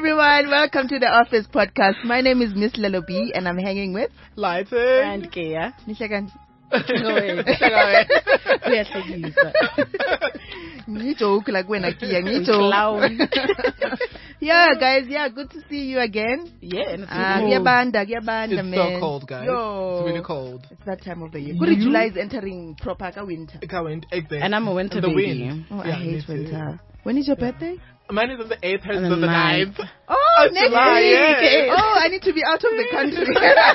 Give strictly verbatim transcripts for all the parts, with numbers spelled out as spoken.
everyone. Welcome to the Office Podcast. My name is Miss Lelo B, and I'm hanging with Lighting and Kia. Nishagan. No way. You joke like when I Kia. You joke. Yeah, guys. Yeah, good to see you again. Yeah, and it's uh, cold. Yeah, banda, yeah, banda, It's man. so cold, guys. Yo. It's really cold. It's that time of the year. Good, July is entering proper winter. Exactly. And I'm a winter the baby. Wind. Oh, yeah, I hate too. winter. When is your birthday? Mine is on the eighth, hers is On on the the ninth. Oh, Oh, next July, week. yes. Oh, I need to be out of the country.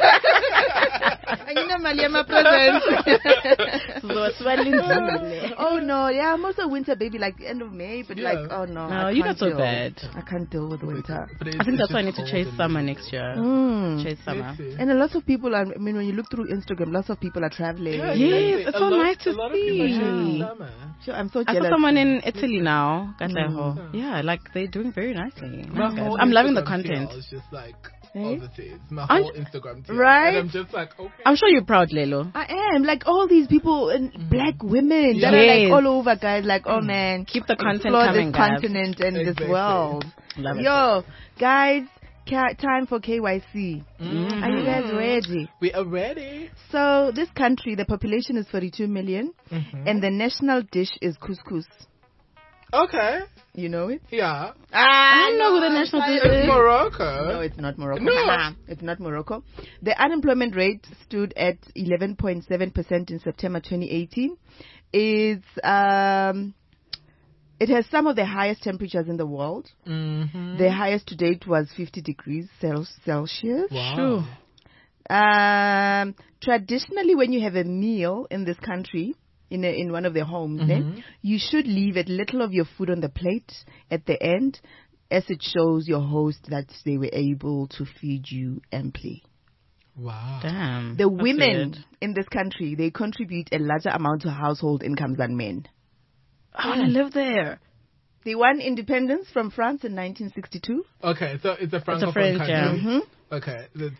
I need a Maliama present. Oh no, yeah, I'm also a winter baby, like the end of May, but Yeah. like, oh no. No, I you're can't not so deal. bad. I can't deal with winter. But it's- I think it's that's why I just need to cold chase and- summer next year. Mm. Chase summer. Me too. And a lot of people are, I mean, when you look through Instagram, lots of people are traveling. Yeah, Yes, exactly. it's A so lot- nice to a lot of people see. chase summer. Sure, I'm so I jealous. saw someone in Italy now. Katleho. Mm. Yeah, like they're doing very nicely. My Nice, whole guys. I'm loving the Instagram content. feed is just like Eh? overseas. My Aren't- whole Instagram feed. Right? And I'm just like, okay. I'm sure you're proud, Lelo. I am, like all these people, and black women that are Yes. like all over, guys, like, oh man. Keep the content explore coming, this guys. continent and this Exactly. world. Love it. Yo, guys, ca- time for K Y C. Mm. Are you guys ready? We are ready. So this country, the population is forty-two million, Mhm. and the national dish is couscous. Okay. You know it? Yeah. Ah, I don't know who the national dish It's is. Morocco. No, it's not Morocco. No. It's not Morocco. The unemployment rate stood at eleven point seven percent in September twenty eighteen. It's, um, it has some of the highest temperatures in the world. Mm-hmm. The highest to date was fifty degrees Cel- Celsius. Wow. Um, traditionally, when you have a meal in this country, in a, in one of their homes, Mhm. eh, you should leave a little of your food on the plate at the end, as it shows your host that they were able to feed you amply. Wow. Damn. The That's women weird. in this country, they contribute a larger amount to household incomes than men. I want to live there. They won independence from France in nineteen sixty-two. Okay, so it's a francophone French, country. yeah. hmm Okay. That's,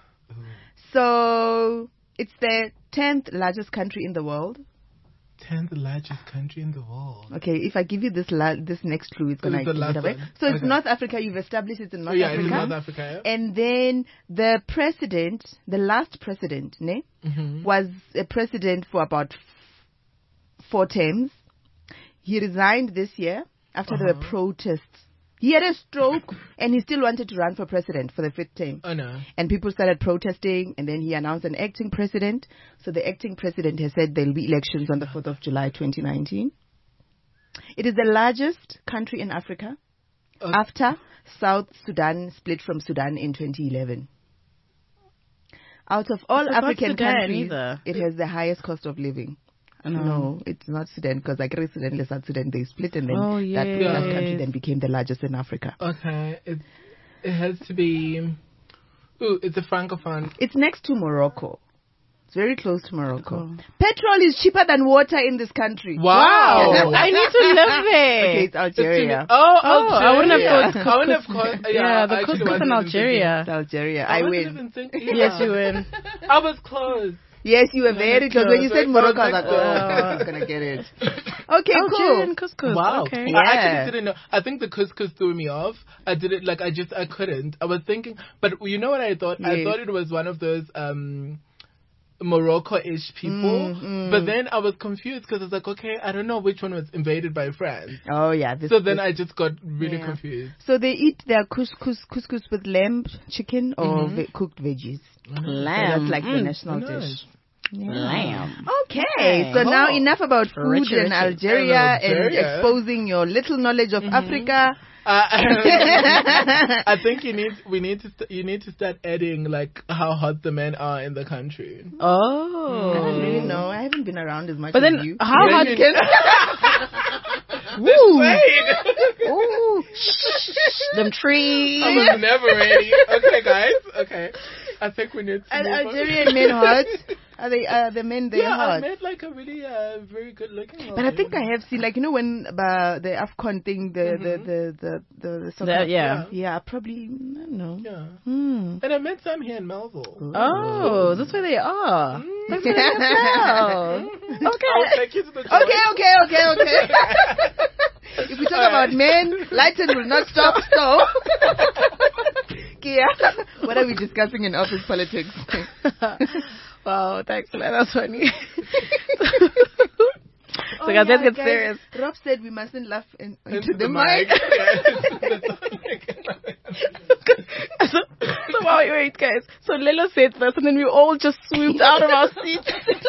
So it's the tenth largest country in the world. tenth largest country in the world. Okay, if I give you this la- this next clue, it's gonna It's the give last it away. one. So it's Okay. North Africa. You've established it's in North Oh, yeah, Africa. it's in North Africa. Yeah? And then the president, the last president, ne, Mm-hmm. was a president for about f- four terms. He resigned this year after there were Uh-huh. protests. He had a stroke and he still wanted to run for president for the fifth term. Oh, no. And people started protesting, and then he announced an acting president. So the acting president has said there will be elections on the fourth of July twenty nineteen. It is the largest country in Africa Uh, after South Sudan split from Sudan in twenty eleven. Out of all It's not African Sudan countries, either. it has the highest cost of living. No. No, it's not Sudan, because like Sudan and South Sudan, they split, and then Oh, that, that yes. country then became the largest in Africa. Okay. It, it has to be... Ooh, it's a francophone. It's next to Morocco. It's very close to Morocco. Cool. Petrol is cheaper than water in this country. Wow. I need to live there. Okay, it's Algeria. Oh, Oh, I wouldn't have Algeria. thought I wouldn't have thought... Yeah, Yeah, the I actually couscous wasn't in even Algeria. It's Algeria. thinking- I wasn't win. even thinking- Yes, yeah. you win. I was close. Yes, you were very close. When you said close. Morocco, I was I like, was oh, like, I'm gonna get it. Okay, Algerian cool. couscous. Wow. Okay. Yeah. I actually didn't know. I think the couscous threw me off. I did it like I just I couldn't. I was thinking, but you know what I thought? I Yes. thought it was one of those um Morocco-ish people. Mm, mm. But then I was confused because I was like, okay, I don't know which one was invaded by France. Oh yeah. This, So then this- I just got really Yeah. confused. So they eat their couscous, couscous with lamb, chicken, or Mhm. ve- cooked veggies. So Lamb. that's like the Mm. national nice. dish. Yeah. Lamb. Okay, so Oh. now enough about food Richie, in Richie. Algeria And and Algeria. exposing your little knowledge of Africa. Uh, I think you need we need to st- you need to start adding like how hot the men are in the country. Oh. I don't really know. I haven't been around as much But as then, you. how hot Then can... This way. Ooh. Them trees. I was never ready. Okay, guys. Okay. I think we need to Are move on. Algerian men hot? Are they? Are the men there Yeah, I hot? met like a really uh, very good looking one. But I think I have seen, like, you know, when uh, the AFCON thing, the Mhm. the the the the, the soccer, The- yeah. yeah, probably, I don't know. Yeah. Hmm. And I met some here in Melville. Oh, that's where they are. Mm. That's where they are. Mhm. Okay. I'll take you to the Okay, okay, okay, okay. If we talk about men, Lighton will not stop. So Yeah. What are we discussing in office politics? Wow, thanks, man. That's funny. Oh, So guys, let's yeah, get guys, serious. Rob said we mustn't laugh in, into, Into the, the mic. mic. so, so while we wait, guys. So Lelo said first, and then we all just swooped out of our seats.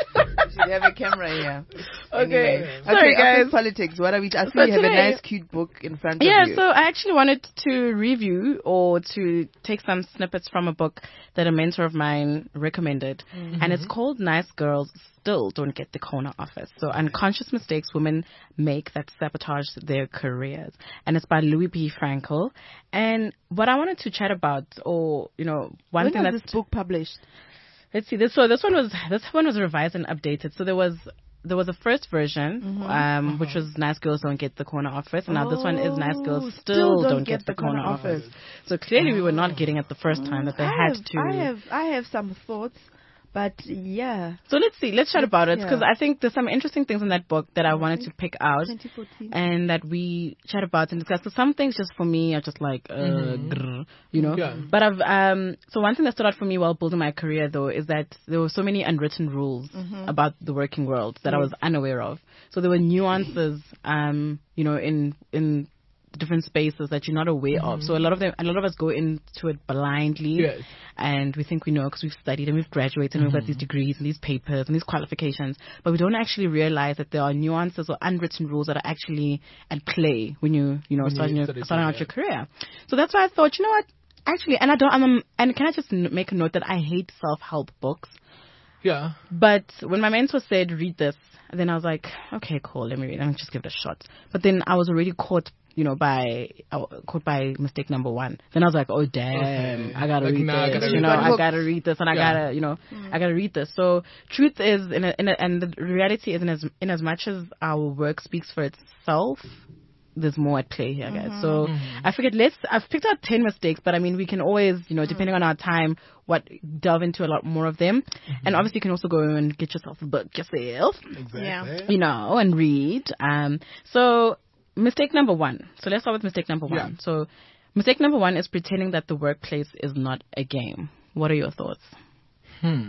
We have a camera here. Okay. Anyway. Sorry, okay, guys. office politics. What are we? I see So you have a today- nice, cute book in front Yeah, of you. so I actually wanted to review or to take some snippets from a book that a mentor of mine recommended. Mm-hmm. And it's called Nice Girls Still Don't Get the Corner Office. So unconscious mistakes women make that sabotage their careers. And it's by Louis P. Frankel. And what I wanted to chat about, or, you know, one when thing was that's... this book published? Let's see. This so this one was this one was revised and updated. So there was there was a first version, Mm-hmm. um, which was Nice Girls Don't Get the Corner Office, and now this one is Nice Girls Oh, Still, Don't, Get, the Corner, Office. So clearly we were not getting it the first time that they I had have, to. I have, I have some thoughts, but yeah. So let's see. Let's chat about it yeah. because I think there's some interesting things in that book that I wanted to pick out twenty fourteen. and that we chat about and discuss. So some things just for me are just like, uh, grr, you know. Yeah. But I've um. So one thing that stood out for me while building my career though is that there were so many unwritten rules about the working world that I was unaware of. So there were nuances, um, you know, in in different spaces that you're not aware of. So a lot of them, a lot of us go into it blindly, Yes. and we think we know because we've studied and we've graduated and we've got these degrees and these papers and these qualifications, but we don't actually realize that there are nuances or unwritten rules that are actually at play when you, you know, When you starting, your, study starting out career. your career. So that's why I thought, you know what, actually, and I don't, I'm, um, and can I just n- make a note that I hate self-help books. Yeah. But when my mentor said, read this, then I was like, okay, cool, let me read it. Let me just give it a shot. But then I was already caught, you know, by uh, caught by mistake number one. Then I was like, oh, damn, Okay. I gotta Like, read now I this. gotta you read know, that I book. gotta read this and I Yeah. gotta, you know, I gotta read this. So truth is, in a, in a, and the reality is in as, in as much as our work speaks for itself, there's more at play here, guys. So I figured let's, I've picked out ten mistakes, but I mean, we can always, you know, depending on our time, what, delve into a lot more of them. And obviously you can also go and get yourself a book yourself, Exactly. Yeah. you know, and read. Um, so mistake number one. So let's start with mistake number one. Yeah. So mistake number one is pretending that the workplace is not a game. What are your thoughts? Hmm.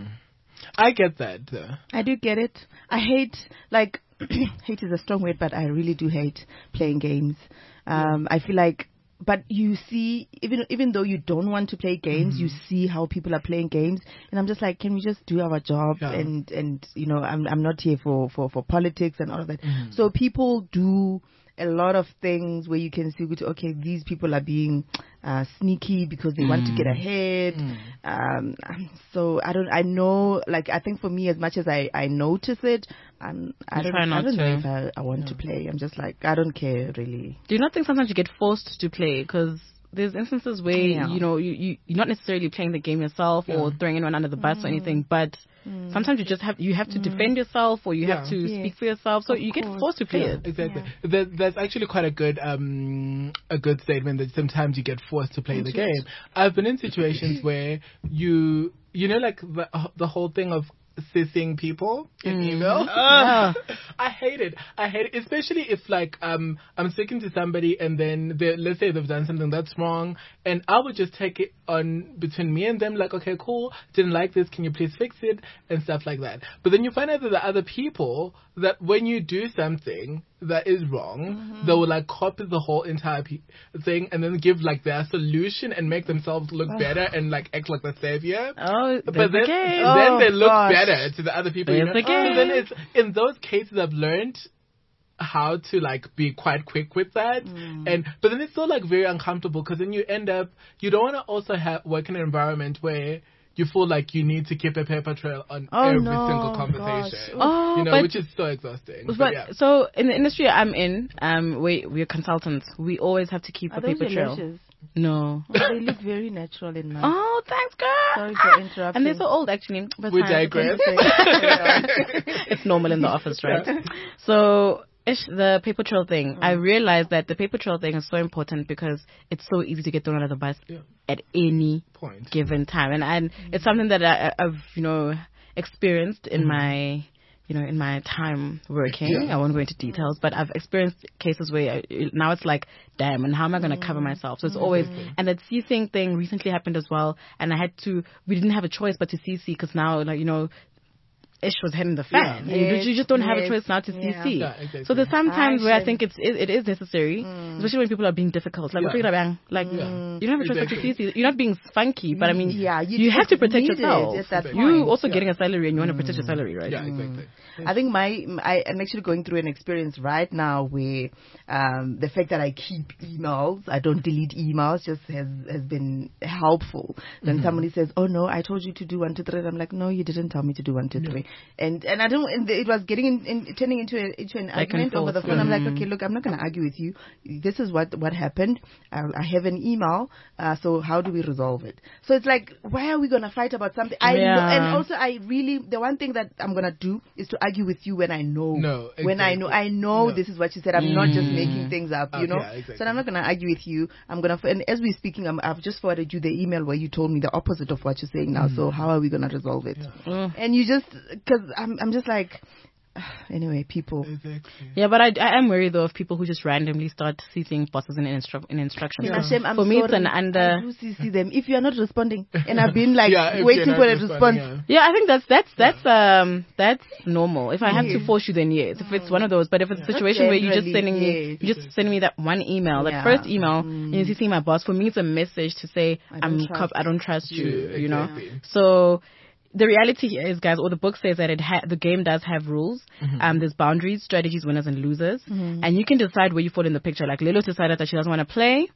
I get that. Though. I do get it. I hate, like, hate is a strong word, but I really do hate playing games. Um, I feel like, but you see, even even though you don't want to play games, you see how people are playing games, and I'm just like, can we just do our job? Yeah. And and you know, I'm I'm not here for for for politics and all of that. So people do a lot of things where you can see, which, okay, these people are being uh, sneaky because they want to get ahead. Um, so I don't, I know, like, I think for me, as much as I, I notice it, um, I You don't, try I not don't know to. if I, I want to play. I'm just like, I don't care really. Do you not think sometimes you get forced to play? Because there's instances where, Yeah. you know, you, you, you're not necessarily playing the game yourself or throwing anyone under the bus or anything, but sometimes you just have, you have to defend yourself or you have Yeah. to Yes. speak for yourself. So Of you get course. forced to play Yeah, it. exactly. That, that's actually quite a good um a good statement that sometimes you get forced to play the game. I've been in situations where you you know like the the whole thing of sissing people in email. Yeah. I hate it. I hate it, especially if like um I'm speaking to somebody and then they, let's say they've done something that's wrong, and I would just take it on between me and them, like, okay, cool, didn't like this, can you please fix it, and stuff like that. But then you find out that the other people that when you do something that is wrong, they will like copy the whole entire pe- thing and then give like their solution and make themselves look better and like act like the savior. Oh, But there's then, a game. then Oh, they look gosh. better to the other people. You There's know? a game. So then it's in those cases I've learned how to like be quite quick with that, and but then it's still like very uncomfortable because then you end up you don't want to also have work in an environment where you feel like you need to keep a paper trail on Oh, every no, single conversation. gosh. Oh, you know, but- which is so exhausting. But, But yeah. so in the industry I'm in, um, we we're consultants. We always have to keep Are a those paper your trail. lashes? No. Oh, they look very natural in mine. Oh, thanks, girl. Sorry for interrupting. And they're so old, actually. But We fine. digress. It's normal in the office, right? So, ish, the paper trail thing. I realized that the paper trail thing is so important because it's so easy to get thrown under the bus Yeah. at any Point. given time, and and it's something that I, I've you know experienced in my you know, in my time working, Yeah. I won't go into details, but I've experienced cases where I, now it's like, damn, and how am I going to cover myself? So it's always, and that ceasing thing recently happened as well, and I had to, we didn't have a choice but to C C because now, like, you know, ish was hitting the fan. Yeah. And you, Yes, you just don't have a yes, choice now to yeah. C C. Yeah, exactly. So there's some times I where I see. think it's, it, it is necessary, especially when people are being difficult. Like, Yeah. what bang, like Yeah. you don't have a choice but to Exactly. C C. You're not being funky, but I mean, Yeah, you you, have just to protect need it yourself. at that You point. also Yeah. getting a salary and you want to protect your salary, right? Yeah, exactly. I think my, I am actually going through an experience right now where um, the fact that I keep emails, I don't delete emails, just has has been helpful. Then somebody says, "Oh no, I told you to do one, two, three." I'm like, "No, you didn't tell me to do one, two, three." And and I don't. And it was getting in, in turning into a, into an and argument over the forth, phone. I'm like, mm. "Okay, look, I'm not going to argue with you. This is what what happened. I, I have an email. Uh, so how do we resolve it?" So it's like, why are we going to fight about something? I know, Yeah. and also I really the one thing that I'm going to do is to argue with you when I know. No, When I know, I exactly. know No. this is what you said. I'm not just making things up, you Okay, know. yeah, exactly. So I'm not going to argue with you. I'm going to, and as we're speaking, I'm, I've just forwarded you the email where you told me the opposite of what you're saying now. So how are we going to resolve it? Mm. And you just, because I'm, I'm just like, anyway, people. Exactly. Yeah, but I, I am worried though of people who just randomly start seizing bosses in, instru- in instructions. Yeah. So Hashem, I'm for me, it's sorry. an under. I do C C them if you're not responding, and I've been like Yeah, if waiting you're for not a responding, response. yeah. Yeah, I think that's that's that's um that's normal. If I have to Yes. force you, then yes. If it's one of those, but if it's a Not situation where you're just generally, sending me, yes. you're just sending me that one email, that Yeah. first email, and you see my boss. For me, it's a message to say I don't I'm trust cop- I don't trust you. you, You know, exactly. so. The reality is, guys, or the book says that it ha- the game does have rules. Um, there's boundaries, strategies, winners and losers, and you can decide where you fall in the picture. Like Lilo decided that she doesn't want to play.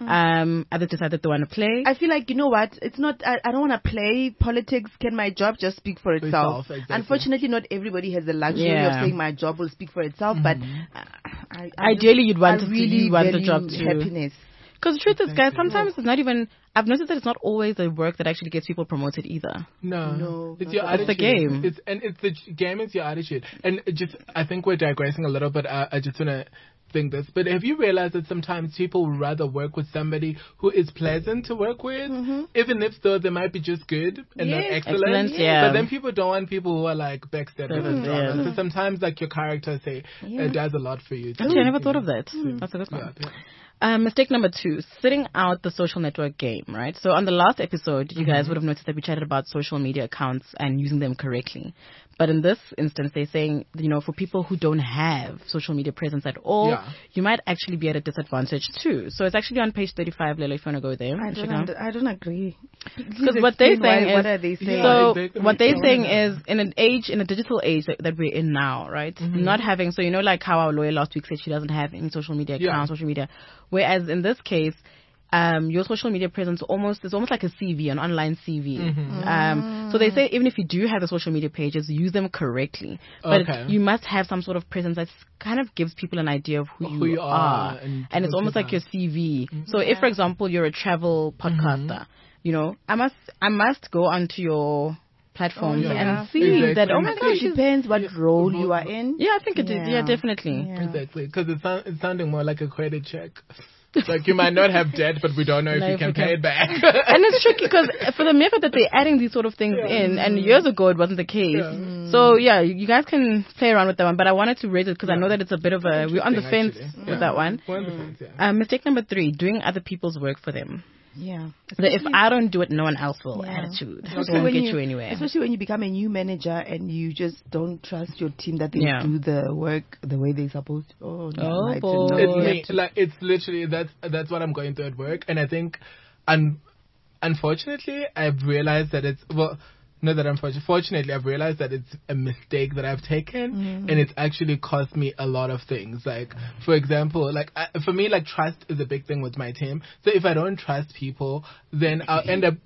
Um, others decided they want to play. I feel like, you know what, it's not, I, I don't want to play politics. Can my job just speak for itself? itself, exactly. Unfortunately, not everybody has the luxury Yeah. of saying my job will speak for itself, but uh, I, I Ideally, just- you'd want I it to- really you'd want the value job to- happiness. Because the truth is, guys, sometimes it's not even. I've noticed that it's not always the work that actually gets people promoted either. No, No, it's not your at all. attitude. It's the game. It's and it's the j- game. Is your attitude. And it just, I think we're digressing a little bit. I, I just wanna think this, but have you realized that sometimes people would rather work with somebody who is pleasant to work with, even if though they might be just good and not Yes. excellent? Excellent, yeah. But then people don't want people who are like backstabbers and Mhm. drama. Yeah. So sometimes like your character say Yeah. it does a lot for you. Actually, I never thought of that. That's a good one. Yeah, yeah. Um, mistake number two, sitting out the social network game, right? So on the last episode, you guys would have noticed that we chatted about social media accounts and using them correctly. But in this instance, they're saying, you know, for people who don't have social media presence at all, Yeah. you might actually be at a disadvantage too. So it's actually on page thirty-five, Lelo, if you want to go there. I and check don't, out. under, I don't agree. Because what they're Explain why- saying is, what are they saying? so exactly. what they're Tell saying me is, in an age, in a digital age that, that we're in now, right? Not having, so you know, like how our lawyer last week said she doesn't have any social media Yeah. accounts, social media. Whereas in this case, um, your social media presence almost is almost like a C V, an online C V. Um, so they say even if you do have the social media pages, use them correctly. But Okay. you must have some sort of presence that kind of gives people an idea of who, Who you are and and it's what almost you like your have. C V. So if, for example, you're a travel podcaster, you know, I must I must go onto your platforms Oh, yeah. and see Exactly. that. Oh my Exactly. gosh, It she's- depends what role you are in. yeah, I think it is. Yeah, Yeah. definitely. Yeah. Exactly, because it's, sound, it's sounding more like a credit check. Like you might not have debt, but we don't know if No, you if can we pay can- it back. And it's tricky because for the method that they're adding these sort of things in, and years ago it wasn't the case. Yeah. So yeah, you guys can play around with that one, but I wanted to raise it because I know that it's a bit of a we're on the fence Interesting, actually. with Yeah. that one. We're on the fence, yeah. Um, mistake number three: doing other people's work for them. Yeah. The if I don't do it, no one else will. Yeah. Attitude Especially won't when get you, you anywhere. Especially when you become a new manager and you just don't trust your team that they Yeah. do the work the way they're supposed to. Oh, no, Oh, I didn't boy. know. It's You me. have to- Like it's literally that's that's what I'm going through at work, and I think, un- unfortunately, I've realized that it's well. Not that unfortunately, fortunately, I've realized that it's a mistake that I've taken, Mm-hmm. and it's actually cost me a lot of things. Like, for example, like I, for me, like trust is a big thing with my team. So if I don't trust people, then I'll end up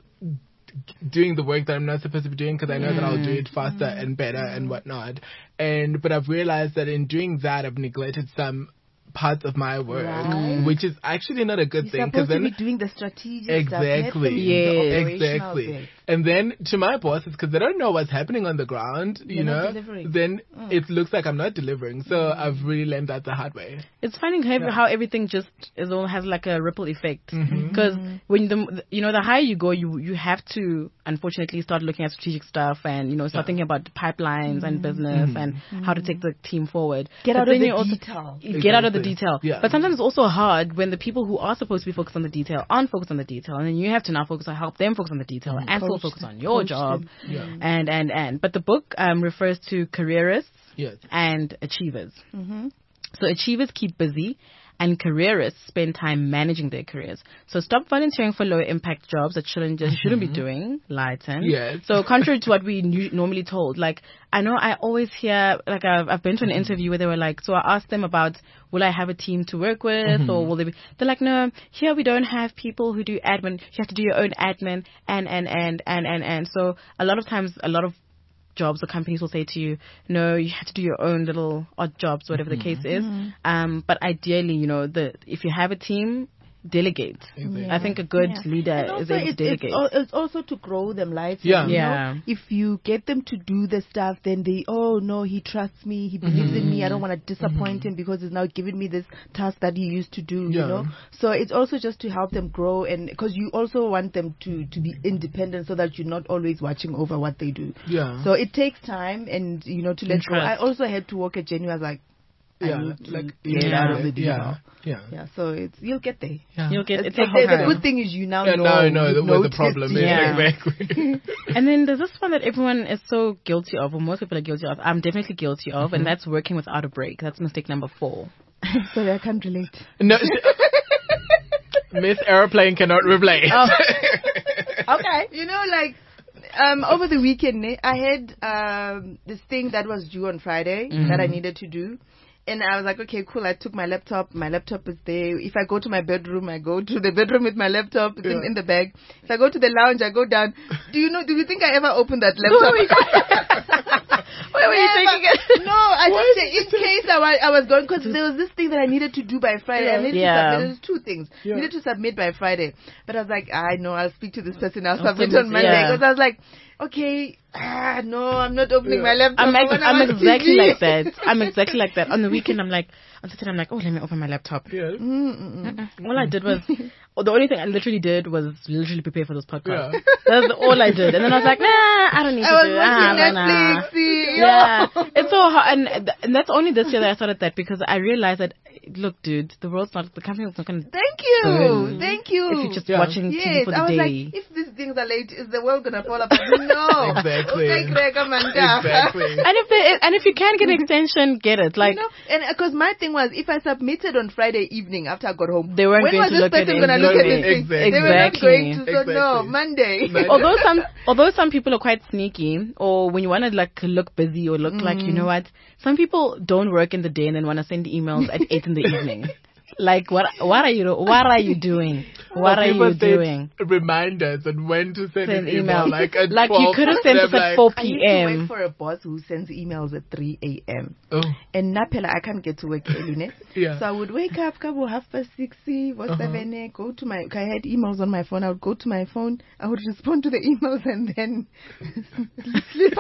doing the work that I'm not supposed to be doing because I know that I'll do it faster and better and whatnot. And but I've realized that in doing that, I've neglected some parts of my work, Right. which is actually not a good You're thing supposed because to then be doing the strategic exactly, stuff. let them do the Yes. operational exactly. bit. And then to my bosses, because they don't know what's happening on the ground, you You're not know, delivering. then Mm. it looks like I'm not delivering. So I've really learned that the hard way. It's funny how, how everything just is all has like a ripple effect. Mm-hmm. Because when the you know the higher you go, you you have to unfortunately start looking at strategic stuff and you know start Yeah. thinking about pipelines and business Mhm. and how to take the team forward. Get But out of then the you also- detail. you Get out of the Exactly. detail. Yeah. But sometimes it's also hard when the people who are supposed to be focused on the detail aren't focused on the detail, and then you have to now focus on help them focus on the detail and still Coach focus them. on your Coach job. them. Yeah. And and and. But the book um, refers to careerists Yes. and achievers. Mm-hmm. So achievers keep busy and careerists spend time managing their careers. So stop volunteering for low impact jobs that shouldn't just shouldn't be doing, Lighten. Yes. So contrary to what we nu- normally told, like I know I always hear, like I've, I've been to an interview where they were like, so I asked them about, will I have a team to work with or will they be, they're like, no, here we don't have people who do admin. You have to do your own admin and, and, and, and, and, and. So a lot of times, a lot of jobs or companies will say to you, no, you have to do your own little odd jobs, whatever the case is. Um, but ideally, you know, the if you have a team, delegate. Exactly. I think a good Yeah. leader And is also able to it's, delegate. it's, al- it's also to grow them, like Yeah. you Yeah. know, if you get them to do the stuff, then they, oh no, he trusts me, he believes in me. I don't want to disappoint him because he's now giving me this task that he used to do. You Yeah. know, so it's also just to help them grow, and because you also want them to to be independent, so that you're not always watching over what they do. Yeah. So it takes time, and you know, to let And go. I trust. also had to work at Jenny. I was like, I yeah. need to Like get yeah. out of the deal. Yeah. Yeah. Yeah, so it's you'll get there. Yeah. You'll get It's it like takes the, the time. good thing is you now Yeah, know. now I know you've the, where the noticed, problem is. Yeah. Exactly. And then there's this one that everyone is so guilty of, or most people are guilty of. I'm definitely guilty of, and that's working without a break. That's mistake number four. Sorry, I can't relate. No, she- Miss Airplane cannot replace. Oh. Okay. You know, like, um, over the weekend, eh, I had um, this thing that was due on Friday that I needed to do. And I was like, okay, cool. I took my laptop. My laptop is there. If I go to my bedroom, I go to the bedroom with my laptop. It's in, Yeah. in the bag. If I go to the lounge, I go down. Do you know, do you think I ever opened that laptop? Where were you Never. taking it? No, I just said in case I, wa- I was going, because there was this thing that I needed to do by Friday. I needed Yeah. to submit. There's two things. Yeah. I needed to submit by Friday. But I was like, I know, I'll speak to this person. I'll I'll submit submit, on Monday. yeah. Because I was like, okay, ah, no, I'm not opening Yeah. my laptop. I'm, I ex- wanna I'm watch exactly T V. like that. I'm exactly like that. On the weekend, I'm like, on Saturday, I'm like, oh, let me open my laptop. Yeah. All I did was, oh, the only thing I literally did was literally prepare for this podcast. Yeah. That's all I did. And then I was like, nah, I don't need I to was do watching ah, nah, nah. Netflix. See, Yeah, yo. it's so hard, and, and that's only this year that I started that because I realized that, look, dude, the world's not, the company's not going to. Thank you. Burn. Thank you. If you're just Yeah. watching T V Yes, for the I was day. like, if these things are late, is the world gonna fall apart? No. Exactly. Okay, Greg, Amanda. Exactly. and if they, and if you can get an extension, get it. Like, you know, and because my thing was, if I submitted on Friday evening after I got home, They weren't when going was to this look at person it gonna and look at know this it. thing? Exactly. They were not going to. So Exactly. no, Monday. Monday. although some although some people are quite sneaky, or when you want to like look busy or look like, you know what, some people don't work in the day and then want to send emails at eight in the evening. Like, what what are you what are you doing? What are People you set doing? reminders on when to send, Send an email. email. Like, at Like, you twelve, could have sent they're us at like, four I used to p.m. work for a boss who sends emails at three a.m. Oh, And Napela, I can't get to work early, ne? yeah. So I would wake up, kabo half past six, or Uh-huh. seven, eh, go to my, I had emails on my phone, I would go to my phone, I would respond to the emails and then sleep.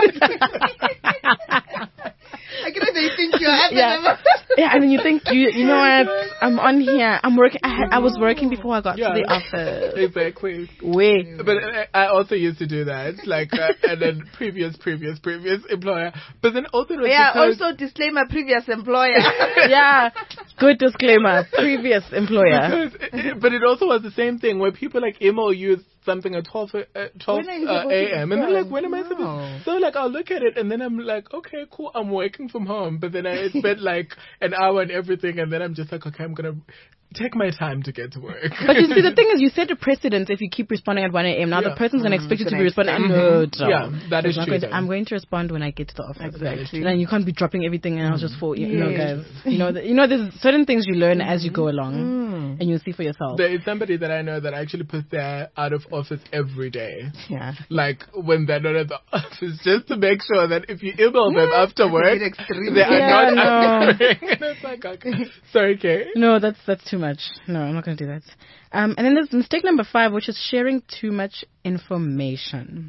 I guess they think you're having Yeah. Yeah, and then you think, you you know what, I'm on here, I'm working, I, had, I was working before I got Yeah. to the office. Exactly. Wait. But I- I also used to do that, like, uh, and then previous, previous, previous employer. But then also, it was Yeah, because, also disclaimer, previous employer. Yeah, good disclaimer. Previous employer. because it, but it also was the same thing where people like email you something at twelve, uh, twelve When are you uh, supposed to a.m. and they're like, respond? when am I No. supposed? So like, I'll look at it and then I'm like, okay, cool, I'm working from home. But then I spent like an hour and everything, and then I'm just like, okay, I'm gonna take my time to get to work. But you see, the thing is, you set a precedent if you keep responding at one a.m. Now Yeah. the person's going to expect you to gonna be responding. expect- No, Mhm. no. Yeah, that is It's not true, going to- though. I'm going to respond when I get to the office. Exactly. And then you can't be dropping everything else just for you know, Yes. guys. You know, the, you know, there's certain things you learn as you go along, Mm. and you'll see for yourself. There is somebody that I know that actually puts their out of office every day. Yeah. Like when they're not at the office, just to make sure that if you email them Yeah, after that's a work, bit extreme. they are Yeah, not no. answering. And it's like, okay. Sorry, Kay. No, that's that's too much. No, I'm not going to do that. Um, and then there's mistake number five, which is sharing too much information.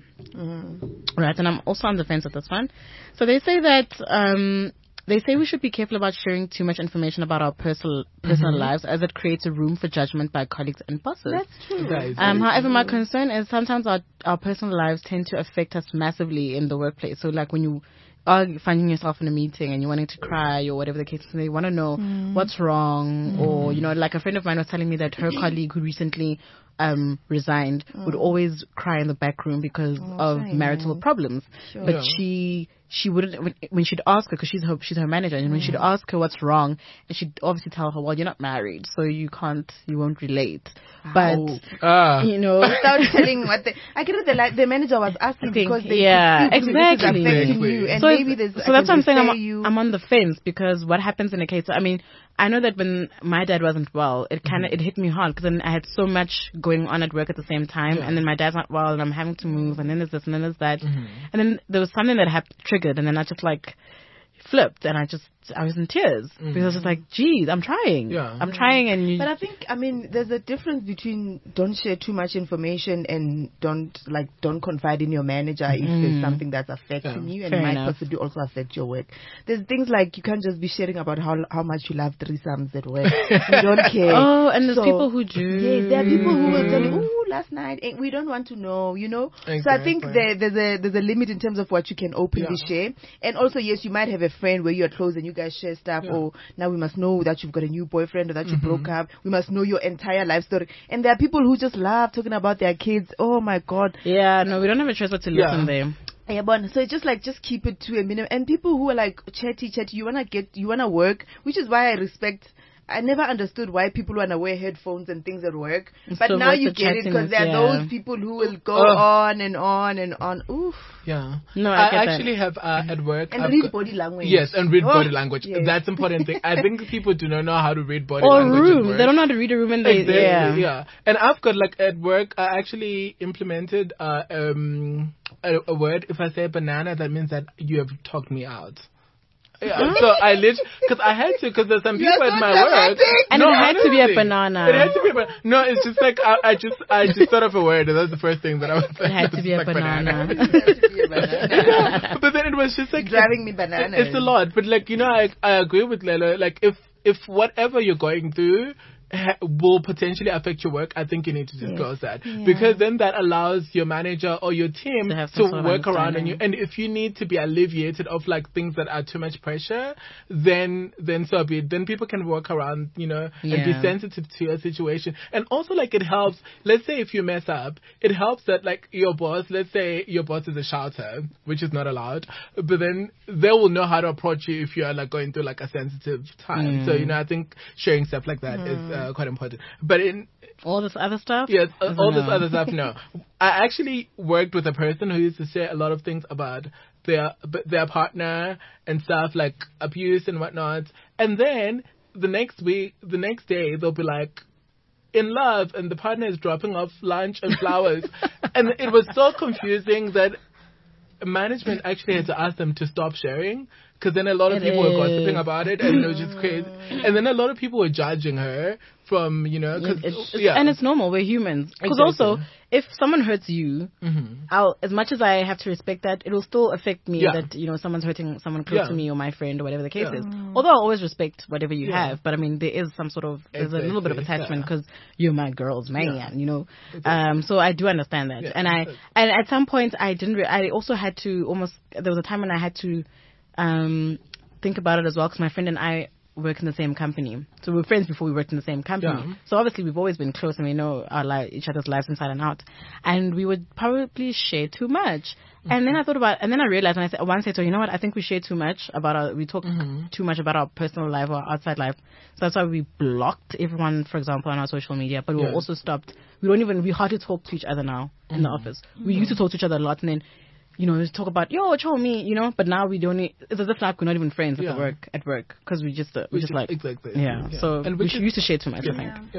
Mm. Right, and I'm also on the fence with this one. So they say that um, they say we should be careful about sharing too much information about our personal personal Mm-hmm. lives, as it creates a room for judgment by colleagues and bosses. That's true. That is Um, very however, my concern is sometimes our, our personal lives tend to affect us massively in the workplace. So, like when you are finding yourself in a meeting and you're wanting to cry or whatever the case is, they want to know what's wrong. Or, you know, like a friend of mine was telling me that her colleague who recently um, resigned would always cry in the back room because of shame, marital man. problems. Sure. But Yeah. she she wouldn't when, when she'd ask her, because she's her she's her manager, and when she'd ask her what's wrong, and she'd obviously tell her, well, you're not married, so you can't you won't relate. But Ow. Ah. you know, Without telling what they, I get it. The, like, the manager was asking Think- because they yeah, could see this is exactly. affecting you, and so maybe it's- there's. so that's what I'm saying. I'm, You, I'm on the fence, because what happens in a case? I mean, I know that when my dad wasn't well, it kind of it hit me hard, because then I had so much going on at work at the same time, Yeah. and then my dad's not well, and I'm having to move, and then there's this, and then there's that, Mhm. and then there was something that happened triggered, and then I just like flipped, and I just I was in tears because I was just like, geez, I'm trying, Yeah. I'm trying, and you, But I think, I mean, there's a difference between don't share too much information and don't like don't confide in your manager if there's something that's affecting Yeah. you and Fair might enough. possibly also affect your work. There's things like you can't just be sharing about how how much you love threesomes at work. You don't care. oh, and there's So, people who do. Yes, there are people who will tell you, "Ooh, last night eh, we don't want to know," you know. So I think Exactly. there, there's a there's a limit in terms of what you can openly Yeah. share, and also yes, you might have a friend where you are close and you guys share stuff. Yeah. Or now we must know that you've got a new boyfriend or that you Mhm. broke up. We must know your entire life story. And there are people who just love talking about their kids. Oh my God. Yeah, no, we don't have a choice but to listen Yeah. there. Yeah, but so it's just like just keep it to a minimum. And people who are like chatty, chatty, you wanna get, you wanna work, which is why I respect. I never understood why people wanna wear headphones and things at work, but So now what's you the get it because chattiness? there are Yeah. those people who will go Ugh. on and on and on. Oof. Yeah. No, I I, get that. actually have uh, at work. And I've read got- body language. Yes, and read Oh, body language. yes. That's important thing. I think people do not know how to read body Or language. at room, work. they don't know how to read a room, and they Exactly, yeah. yeah. And I've got like at work, I actually implemented uh, um a, a word. If I say banana, that means that you have talked me out. Yeah, so I lit because I had to because there's some You're people so at my work, dramatic. And no, it had to be a honestly. banana. It had to be a banana. No, it's just like I, I just I just thought of a word, and that's the first thing that I was. It had to It's be a like banana. It has to be a banana. But then it was just like Driving me bananas. It's a lot, but like you know, I I agree with Lelo. Like if if whatever you're going through ha- will potentially affect your work, I think you need to disclose that Yeah. because then that allows your manager or your team To to, have some sort of work around on you. understanding. And if you need to be alleviated of like things that are too much pressure, then then so be it. Then people can work around, you know, and be Yeah. sensitive to your situation. And also like it helps. Let's say if you mess up, it helps that like your boss. Let's say your boss is a shouter, which is not allowed, but then they will know how to approach you if you are like going through like a sensitive time. So you know, I think sharing stuff like that is uh, quite important. But in All this other stuff. yes, uh, all this No. other stuff, no. I actually worked with a person who used to share a lot of things about their their partner and stuff like abuse and whatnot. And then the next week, the next day, they'll be like in love, and the partner is dropping off lunch and flowers, and it was so confusing that management actually had to ask them to stop sharing. Because then a lot of It people were is. gossiping about it, and it was just crazy. And then a lot of people were judging her from, you know, because It's- yeah, And it's normal. We're humans. Because Exactly. also, if someone hurts you, Mhm. I'll, as much as I have to respect that, it will still affect me Yeah. that, you know, someone's hurting someone close Yeah. to me or my friend or whatever the case Yeah. is. Although I'll always respect whatever you Yeah. have, but I mean, there is some sort of, there's a little bit of Exactly, attachment yeah. because you're my girl's man, Yeah. you know. Exactly. Um, so I do understand that. Yeah, and I, that's- and at some point I didn't, re- I also had to almost, there was a time when I had to, um, think about it as well because my friend and I work in the same company. So we were friends before we worked in the same company. Yeah. So obviously we've always been close and we know our li- each other's lives inside and out. And we would probably share too much. Mm-hmm. And then I thought about, and then I realized, and I said, once I said, so you know what, I think we share too much about our, we talk mm-hmm. too much about our personal life or outside life. So that's why we blocked everyone, for example, on our social media. But we yeah. also stopped. We don't even, we hardly talk to each other now mm-hmm. in the office. We mm-hmm. used to talk to each other a lot and then, you know, talk about, yo, show me, you know, but now we don't, it's as if like we're not even friends at yeah. the work, at work, because we just, uh, we just like, exactly. yeah, yeah. So and we is, used to share too much, yeah. I think. Yeah.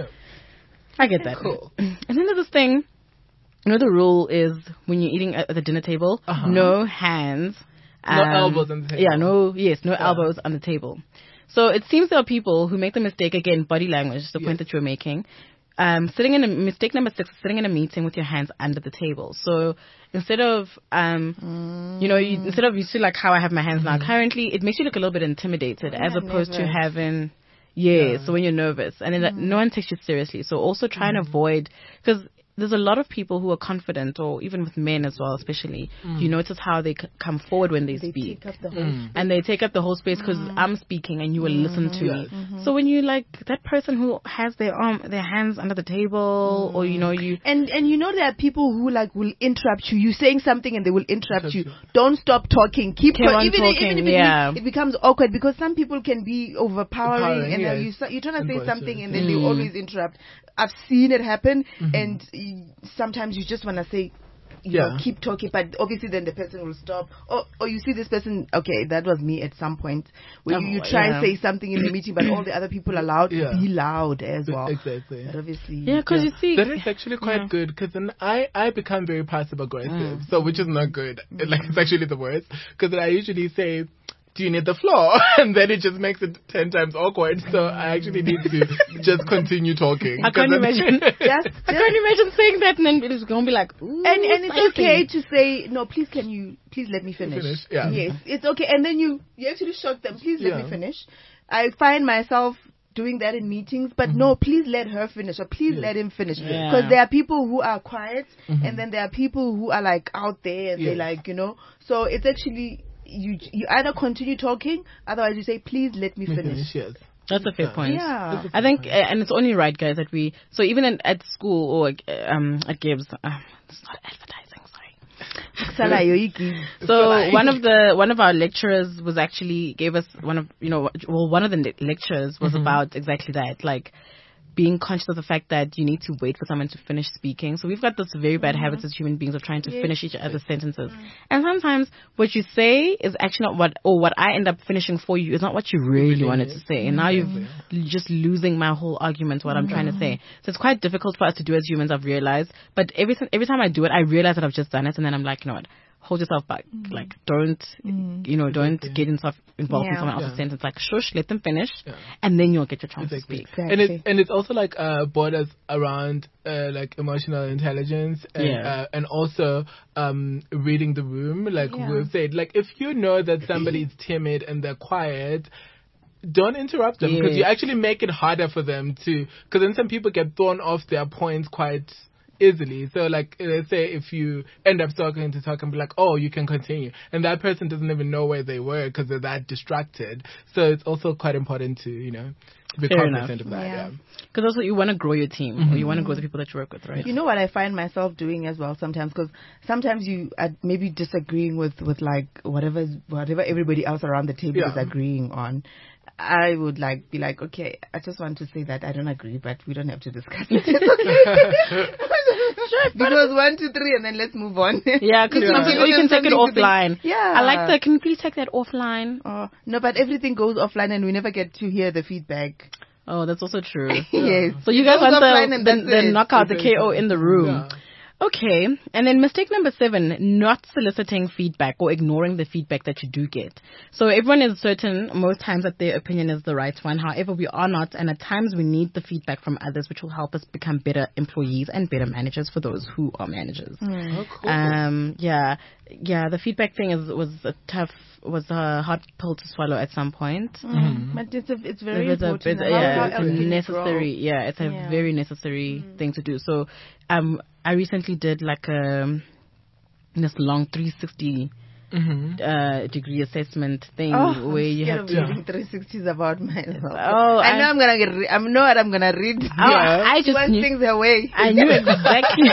I get that. Cool. And then there's this thing, you know, the rule is when you're eating at the dinner table, uh-huh. no hands. Um, no elbows on the table. Yeah, no, yes, no yeah. elbows on the table. So it seems there are people who make the mistake, again, body language, the yes. point that you were making. Um, sitting in a mistake number six, sitting in a meeting with your hands under the table. So instead of, um, mm. you know, you, instead of you see like how I have my hands mm-hmm. now currently, it makes you look a little bit intimidated when as opposed nervous. to having, yeah, yeah. So when you're nervous and then mm. no one takes you seriously. So also try mm. and avoid, because there's a lot of people who are confident, or even with men as well, especially. Mm. You notice how they c- come forward when they, they speak. Take up the whole mm. And they take up the whole space because mm. I'm speaking and you will mm. listen to yes. me. Mm-hmm. So when you like that person who has their arm, their hands under the table, mm. or you know you and and you know there are people who like will interrupt you. You're saying something and they will interrupt you. Don't stop talking. Keep Keep talking. on Even, talking. even if yeah. it, be, it becomes awkward because some people can be overpowering Empowering, and yes. uh, you so- you're trying to say something and then mm. they always interrupt. I've seen it happen, mm-hmm. and uh, sometimes you just want to say, you yeah. know, keep talking, but obviously then the person will stop. Or, or you see this person, okay, that was me at some point, where oh, you, you try yeah. and say something in the meeting, but all the other people are loud, yeah. be loud as well. Exactly. But obviously. Yeah, because yeah. you see. That is actually quite yeah. good, because then I, I become very passive aggressive, mm. so which is not good. Like, it's actually the worst, because I usually say, do you need the floor? And then it just makes it ten times awkward. So I actually need to just continue talking. I can't imagine. just, just, I can't imagine saying that and then it's going to be like, ooh, and and it's spicy. okay to say, no, please can you, please let me finish. finish yeah. Yes, it's okay. And then you, you actually shock them, please let yeah. me finish. I find myself doing that in meetings, but mm-hmm. no, please let her finish or please yes. let him finish. Yeah. Because there are people who are quiet mm-hmm. and then there are people who are like out there and yes. they like, you know, so it's actually, you you either continue talking, otherwise you say, please let me finish. Yes. That's a fair point. Yeah. I think, uh, and it's only right, guys, that we, so even in, at school or um, at Gibbs, uh, it's not advertising, sorry. So one of the, one of our lecturers was actually, gave us one of, you know, well, one of the le- lectures was mm-hmm. about exactly that, like, being conscious of the fact that you need to wait for someone to finish speaking. So we've got this very bad mm-hmm. habit as human beings of trying to yes. finish each other's sentences. Mm-hmm. And sometimes what you say is actually not what, or what I end up finishing for you is not what you really mm-hmm. wanted to say. And now mm-hmm. you're just losing my whole argument, what mm-hmm. I'm trying to say. So it's quite difficult for us to do as humans, I've realized. But every, every time I do it, I realize that I've just done it. And then I'm like, you know what? Hold yourself back. Mm. Like, don't, mm. you know, don't exactly. get yourself involved yeah. in someone else's yeah. sentence. Like, shush, let them finish, yeah. and then you'll get your chance exactly. to speak. Exactly. And it's and it's also like uh, borders around uh, like emotional intelligence and yeah. uh, and also um, reading the room. Like yeah. we've said, like if you know that somebody is timid and they're quiet, don't interrupt them because yeah. you actually make it harder for them to. Because then some people get thrown off their points quite easily. So like let's say if you end up talking to talk and be like, oh, you can continue, and that person doesn't even know where they were because they're that distracted. So it's also quite important to, you know, be Fair cognizant enough. of that. Yeah. Yeah. Because also you want to grow your team, mm-hmm. or you want to grow the people that you work with, right? You know what I find myself doing as well sometimes, because sometimes you are maybe disagreeing with, with like whatever whatever everybody else around the table yeah. is agreeing on. I would like be like, okay, I just want to say that I don't agree, but we don't have to discuss it. It's okay. Sure, because one, two, three, and then let's move on. Yeah, because yeah. you, you can take it offline. Yeah, I like that. Can you please take that offline? Oh, no, but everything goes offline, and we never get to hear the feedback. Oh, that's also true. Yes. So you guys want the then, then knock out the K O in the room. Yeah. Okay, and then mistake number seven, not soliciting feedback or ignoring the feedback that you do get. So everyone is certain most times that their opinion is the right one. However, we are not, and at times we need the feedback from others, which will help us become better employees and better managers for those who are managers. Mm. Oh, cool. Um, yeah, yeah. The feedback thing is was a tough, was a hard pill to swallow at some point. Mm. But it's a, it's very it's important. A, yeah, how it's necessary. Yeah, it's a yeah. very necessary mm. thing to do. So, um. I recently did like a this long three sixty Mm-hmm. uh, degree assessment thing Oh, where I'm you scared have of to. reading three sixties about myself. Oh, I know I- I'm gonna get. Re- I know what I'm gonna read. Oh, I She just wants knew- things her way. I knew exactly.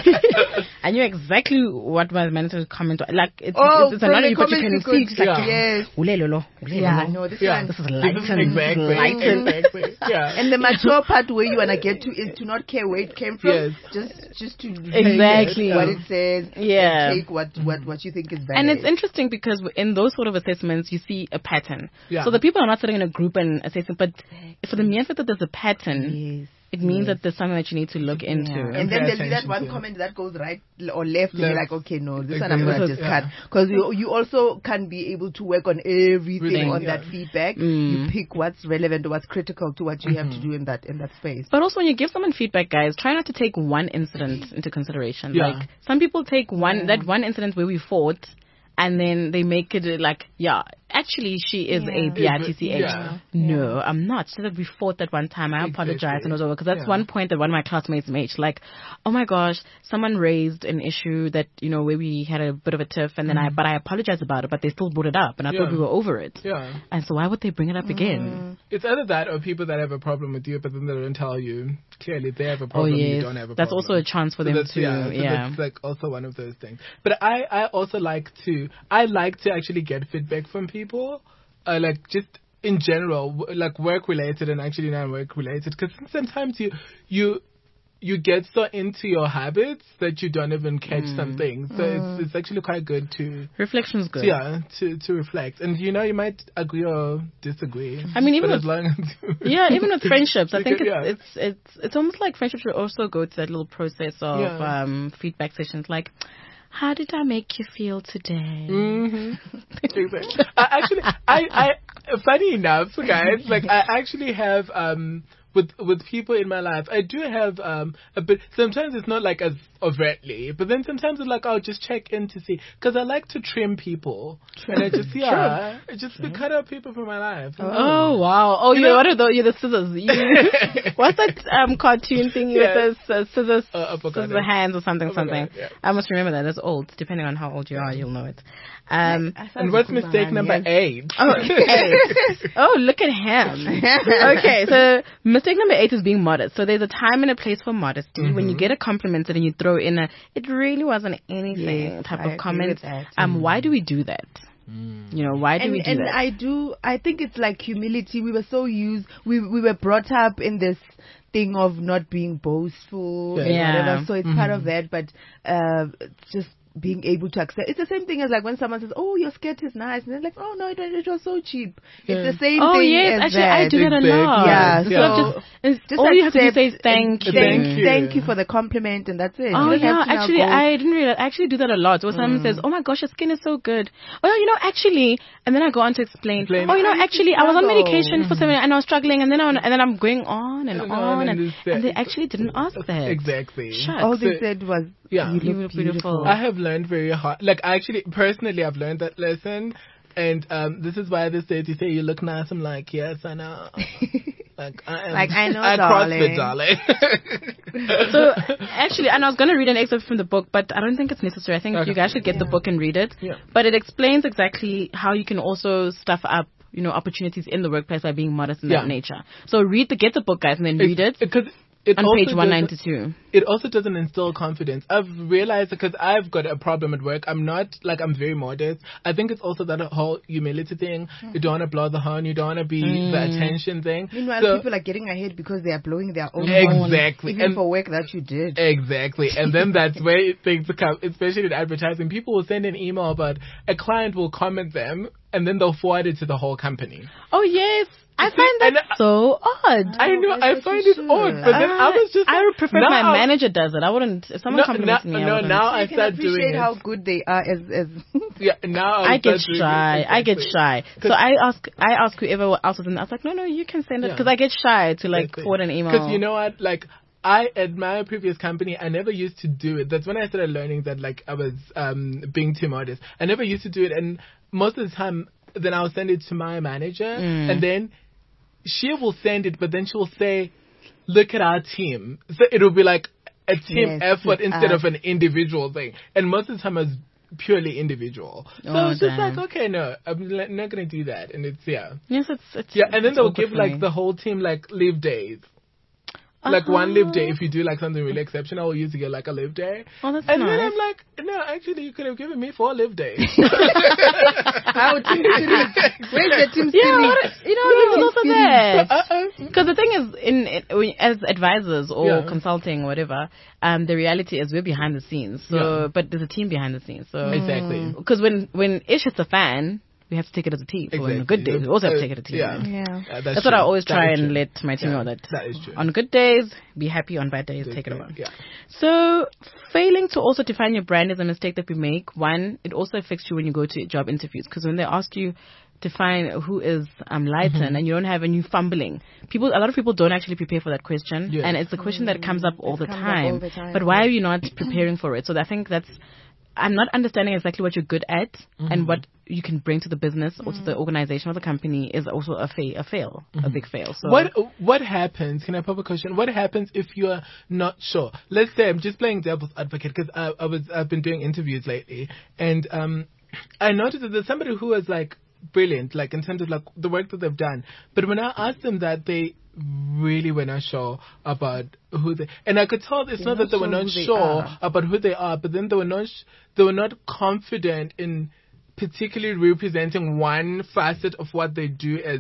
I knew exactly what my manager would comment on. Like it's, Oh, it's, it's from another the but you comments can you see could- exactly. yes. Ule lolo, ule Yeah, lolo. no, this Yeah. one. This is This light is and exactly, light and exactly. Yeah. And the mature part where you wanna get to is to not care where it came from. Yes. Just, just to Exactly. take what it says. Yeah. And take what, what, what you think is valid. And it's interesting because in those sort of assessments, you see a pattern. Yeah. So the people are not sitting in a group and assessing, but for the mere fact that there's a pattern, Yes. it means that there's something that you need to look into. Yeah. And And then pay there'll be that attention one to. comment that goes right or left, and you're Left. like, okay, no, this Exactly. one I'm gonna This just is- cut, yeah. because you you also can't be able to work on everything Everything, on yeah. that feedback. Mm. You pick what's relevant or what's critical to what you have to Mm-hmm. do in that in that space. But also, when you give someone feedback, guys, try not to take one incident into consideration. Yeah. Like some people take one that one incident where we fought, and then they make it like, yeah, actually she is a B I T C H. Yeah. No, I'm not. She said that we fought that one time. I apologize Exactly. and it was over. Because that's Yeah. one point that one of my classmates made. She's like, oh my gosh, someone raised an issue that, you know, where we had a bit of a tiff, and then I, but I apologized about it, but they still brought it up, and I thought Yeah. we were over it. Yeah. And so why would they bring it up again? It's either that or people that have a problem with you, but then they don't tell you. Clearly, they have a Oh problem. You yes, don't have a that's problem. also a chance for So them that's, to, yeah, so yeah. that's like also one of those things. But I, I also like to, I like to actually get feedback from people, uh, like just in general, w- like work related and actually not work related. Because sometimes you, you, you get so into your habits that you don't even catch Mm. some things. So it's it's actually quite good to, Reflection's good. yeah, to to reflect. And you know, you might agree or disagree. I mean, even but with- as long as you Yeah, even with friendships, I You think could- it's, yeah. it's it's it's almost like friendships should also go to that little process of Yeah. um, feedback sessions. Like, how did I make you feel today? Mm-hmm. Exactly. I actually, I, I, funny enough, guys, like I actually have, um, with with people in my life, I do have um a bit. Sometimes it's not like as overtly, but then sometimes it's like I'll just check in to see, because I like to trim people, and I just yeah, I just cut out people from my life. Oh wow! Oh, You you know- what are those? You're the scissors. You, what's that um cartoon thing Yeah. with the uh, scissors, Uh, avocado. scissors hands or something, Avocado, something? yeah. I must remember that. That's old. Depending on how old you are, you'll know it. Um, And what's mistake number eight? Oh, eight. Oh, look at him. Okay, so mistake number eight is being modest. So there's a time and a place for modesty. When you get a compliment and you throw in a, it really wasn't anything Yes, type I of agree comment. with that. Um, why do we do that? You know, why do and we do and that? I do. I think it's like humility. We were so used. We we were brought up in this thing of not being boastful and Yeah. whatever. So it's part of that. But uh, just being able to accept. It's the same thing as like when someone says, "Oh, your skirt is nice," and they're like, "Oh no, it, it was so cheap." It's the same Oh thing yes, as actually that. I do that a Exactly. lot. Yeah, Instead so of just, it's, just all you have to do is accept say thank you. Thank Thank, you. thank you for the compliment, and that's it. Oh You don't yeah, have to now actually go- I didn't realize. I actually do that a lot. When someone says, "Oh my gosh, your skin is so good," oh you know actually, and then I go on to explain. Explain. Oh you know I used to actually, I was on struggle. medication for seven, and I was struggling, and then I, and then I'm going on and And on on, and and, it's that- and they actually didn't ask that. Exactly. Shut. all they So- said was, Yeah. "You You look look beautiful." beautiful." I have learned very hard. Like, I actually, personally, I've learned that lesson. And um, this is why this day you say you look nice. I'm like, yes, I know. Like, I am. Like, I know, I CrossFit, darling. darling. So actually, and I was going to read an excerpt from the book, but I don't think it's necessary. I think Okay. you guys should get the book and read it. Yeah. But it explains exactly how you can also stuff up, you know, opportunities in the workplace by being modest in Yeah. that nature. So read the get the book, guys, and then read it Because it on also page one doesn't- ninety-two. It also doesn't instill confidence. I've realized because I've got a problem at work. I'm not like I'm very modest. I think it's also that whole humility thing. You don't want to blow the horn. You don't want to be the attention thing. Meanwhile, So- people are getting ahead because they are blowing their own horn, Exactly. even And- for work that you did. Exactly. And then that's where things come, especially in advertising. People will send an email about a client will comment them and then they'll forward it to the whole company. Oh yes, I See, find that and I- so odd. I know, I that's find what it you odd, should. but then I was just I like, would prefer if now- my manager does it. I wouldn't. If someone No, compliments no, me, I no, wouldn't. now I You can start doing appreciate it. how good they are as as Yeah, now I get start doing it. shy. I get Exactly. shy. So 'Cause- I ask, I ask whoever else was in. I was like, no, no, you can send it Yeah. because I get shy to like Exactly. forward an email. Because you know what, like I at my previous company, I never used to do it. That's when I started learning that like I was um being too modest. I never used to do it, and most of the time, then I'll send it to my manager, Mm. and then she will send it, but then she will say, "Look at our team." So it'll be like a team Yes, effort it's instead us. of an individual thing. And most of the time, I was purely individual. So Oh, it's just damn. like, okay, no, I'm like, not going to do that. And it's, yeah. Yes, it's, it's Yeah, and then it's they'll awkward give for like me. the whole team like leave days. Like one live day, if you do like something really exceptional, we'll usually get like a live day. Oh, that's and nice. then I'm like, no, actually, you could have given me four live days. How team spirit? Where's the team spirit? Yeah, what, you know, there's also that. Uh-uh. Because the thing is, in, in when- as advisors or Yeah. consulting or whatever, um, the reality is we're behind the scenes. So, Yeah. but there's a team behind the scenes. So, Exactly. because when when ish hits a fan, we have to take it as a team. So on a good day, we also have to take it as a team. Yeah. Yeah. Uh, that's That's what I true. always That try is and true. let my team Yeah, know that. that is true. On good days, be happy. On bad days, take it over. Yeah. So, failing to also define your brand is a mistake that we make. One, it also affects you when you go to job interviews because when they ask you define who is um, Lighten Mm-hmm. and you don't have and you fumbling, people, a lot of people don't actually prepare for that question, Yes. and it's a question that comes up all It the comes up time. all the time. But why are you not preparing for it? So I think that's. I'm not understanding exactly what you're good at Mm-hmm. and what you can bring to the business or to the organization or the company is also a, fa- a fail, a big fail. So What what happens? Can I pop a question? What happens if you are not sure? Let's say I'm just playing devil's advocate because I, I was I've been doing interviews lately, and um, I noticed that there's somebody who was like brilliant, like in terms of like the work that they've done. But when I asked them that, they really were not sure about who they, and I could tell it's not that they were not who they sure are. about who they are, but then they were not sh- they were not confident in particularly representing one facet of what they do as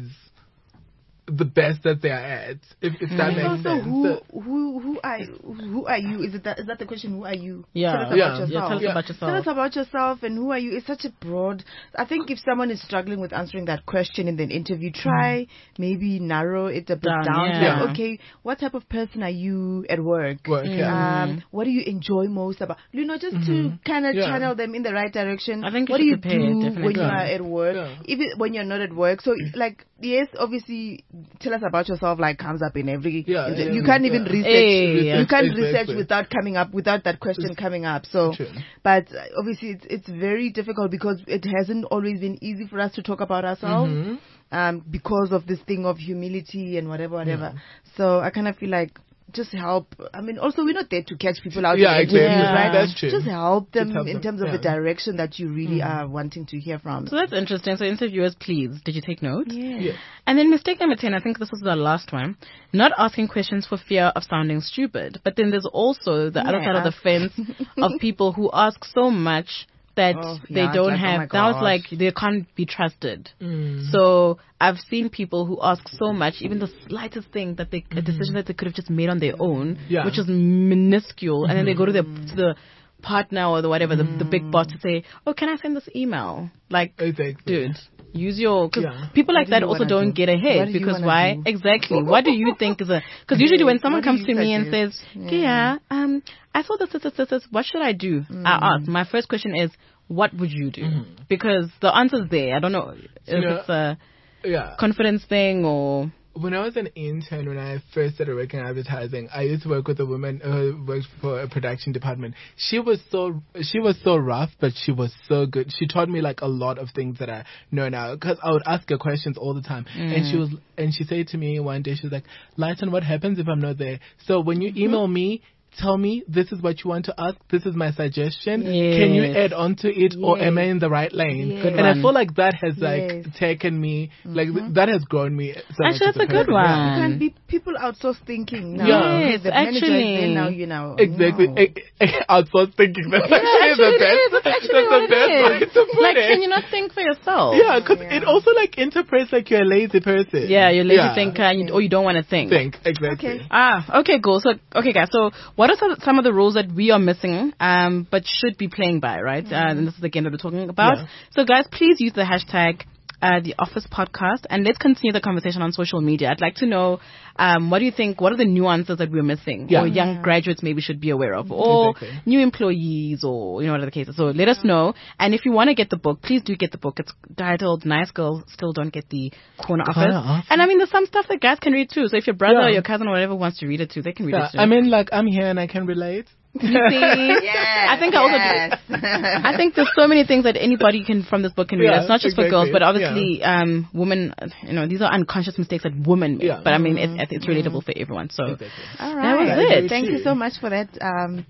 the best that they are at, if, if that makes Also, sense. who So- who who are who are you? Is it that is that the question? Who are you? Yeah. Tell us about Yeah. yourself. Yeah, tell us Yeah. about yourself. Tell us about yourself and who are you? It's such a broad. I think if someone is struggling with answering that question in an interview, try maybe narrow it a bit Down, down. to yeah. like, okay, what type of person are you at work? Work, yeah. Um, what do you enjoy most about? You know, just to kind of Yeah. channel them in the right direction. I think you what do you should prepare, do definitely. when you Yeah. are at work? Yeah. Even when you're not at work. So, like, yes, obviously, tell us about yourself. Like, comes up in every. Yeah, in the- yeah, you can't even yeah. research. Hey, yeah. You can't Exactly. research without coming up without that question coming up. So, True. but uh, obviously, it's it's very difficult because it hasn't always been easy for us to talk about ourselves. Mhm. Um, because of this thing of humility and whatever, whatever. So I kind of feel like just help. I mean, also we're not there to catch people out. Yeah, in exactly. interviews, Yeah. right? That's true. Just help them Just help in them, terms of yeah. the direction that you really are wanting to hear from. So that's interesting. So interviewers, please, did you take notes? Yeah. Yes. And then mistake number ten, I think this was the last one, not asking questions for fear of sounding stupid. But then there's also the other Yeah, side of the ask. fence of people who ask so much that Oh, they yeah, it's don't like, oh have, my that was gosh. like, they can't be trusted. Mm. So I've seen people who ask so much, even the slightest thing that they, a decision that they could have just made on their own, Yeah. which is minuscule, and then they go to the, to the partner or the whatever, the, the big boss to say, oh, can I send this email? Like, Exactly. dude, use your, cause Yeah. people like do that you also wanna don't do? get ahead What do you because wanna why? do? Exactly. What do you think is a, cause usually when someone What do comes you to me and says, suggest? yeah, um, I saw this, this, this, this, this, what should I do? I ask, my first question is, what would you do? Because the answer's there. I don't know if Yeah. it's a Yeah. confidence thing or, When I was an intern, when I first started working in advertising, I used to work with a woman who worked for a production department. She was so she was so rough, but she was so good. She taught me like a lot of things that I know now because I would ask her questions all the time, and she was and she said to me one day, she was like, "Lighten, what happens if I'm not there? So when you email me." Tell me this is what you want to ask. This is my suggestion. Can you Yes. add on to it, or am I Yes. in the right lane? Yes. Good and I one. feel like that has like Yes. taken me, like th- that has grown me. So much Actually, as that's a good person. one. Yeah. You can be people outsource thinking now. Yeah. Okay, Yes, the manager is actually. there now, you know. Exactly. No. E- e- Outsource thinking. That's actually Actually, the it best. is. That's actually That's what the best it way is. to put Like, it. can you not think for yourself? Yeah, because Yeah. it also like interprets like you're a lazy person. Yeah, you're lazy Yeah. thinker and you, or you don't want to think. Think exactly. Okay. Ah, okay, cool. So, okay, guys. So, what are some, some of the rules that we are missing, um, but should be playing by, right? Uh, and this is again what we're talking about. Yeah. So, guys, please use the hashtag uh, the Office Podcast, and let's continue the conversation on social media. I'd like to know, um, what do you think? What are the nuances that we're missing, Yeah. or young graduates maybe should be aware of, or Exactly. new employees, or you know, whatever the case is. So, let us know. And if you want to get the book, please do get the book. It's titled "Nice Girls Still Don't Get the Corner, Corner Office." Office. And I mean, there's some stuff that guys can read too. So, if your brother Yeah. or your cousin or whatever wants to read it too, they can read Yeah, it too. I mean, like I'm here and I can relate. You see, Yes, I think I also yes. I think there's so many things that anybody can from this book can read. Yeah, It's not just for exactly. girls, but obviously, um, women. You know, these are unconscious mistakes that women make. Yeah. But I mean, it's, it's relatable for everyone. So Exactly. All That was right. it. Thank you True. so much for that. Um,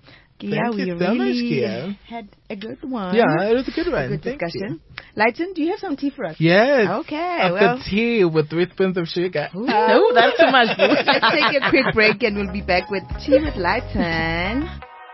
Kia. Thank We you so much, really Kia. had a good one. Yeah, it was a good one. A good Thank discussion. you. Lighten, do you have some tea for us? Yes. Okay, Of well- the tea with three spoons of sugar. No, that's too much. Let's take a quick break and we'll be back with Tea with Lighten.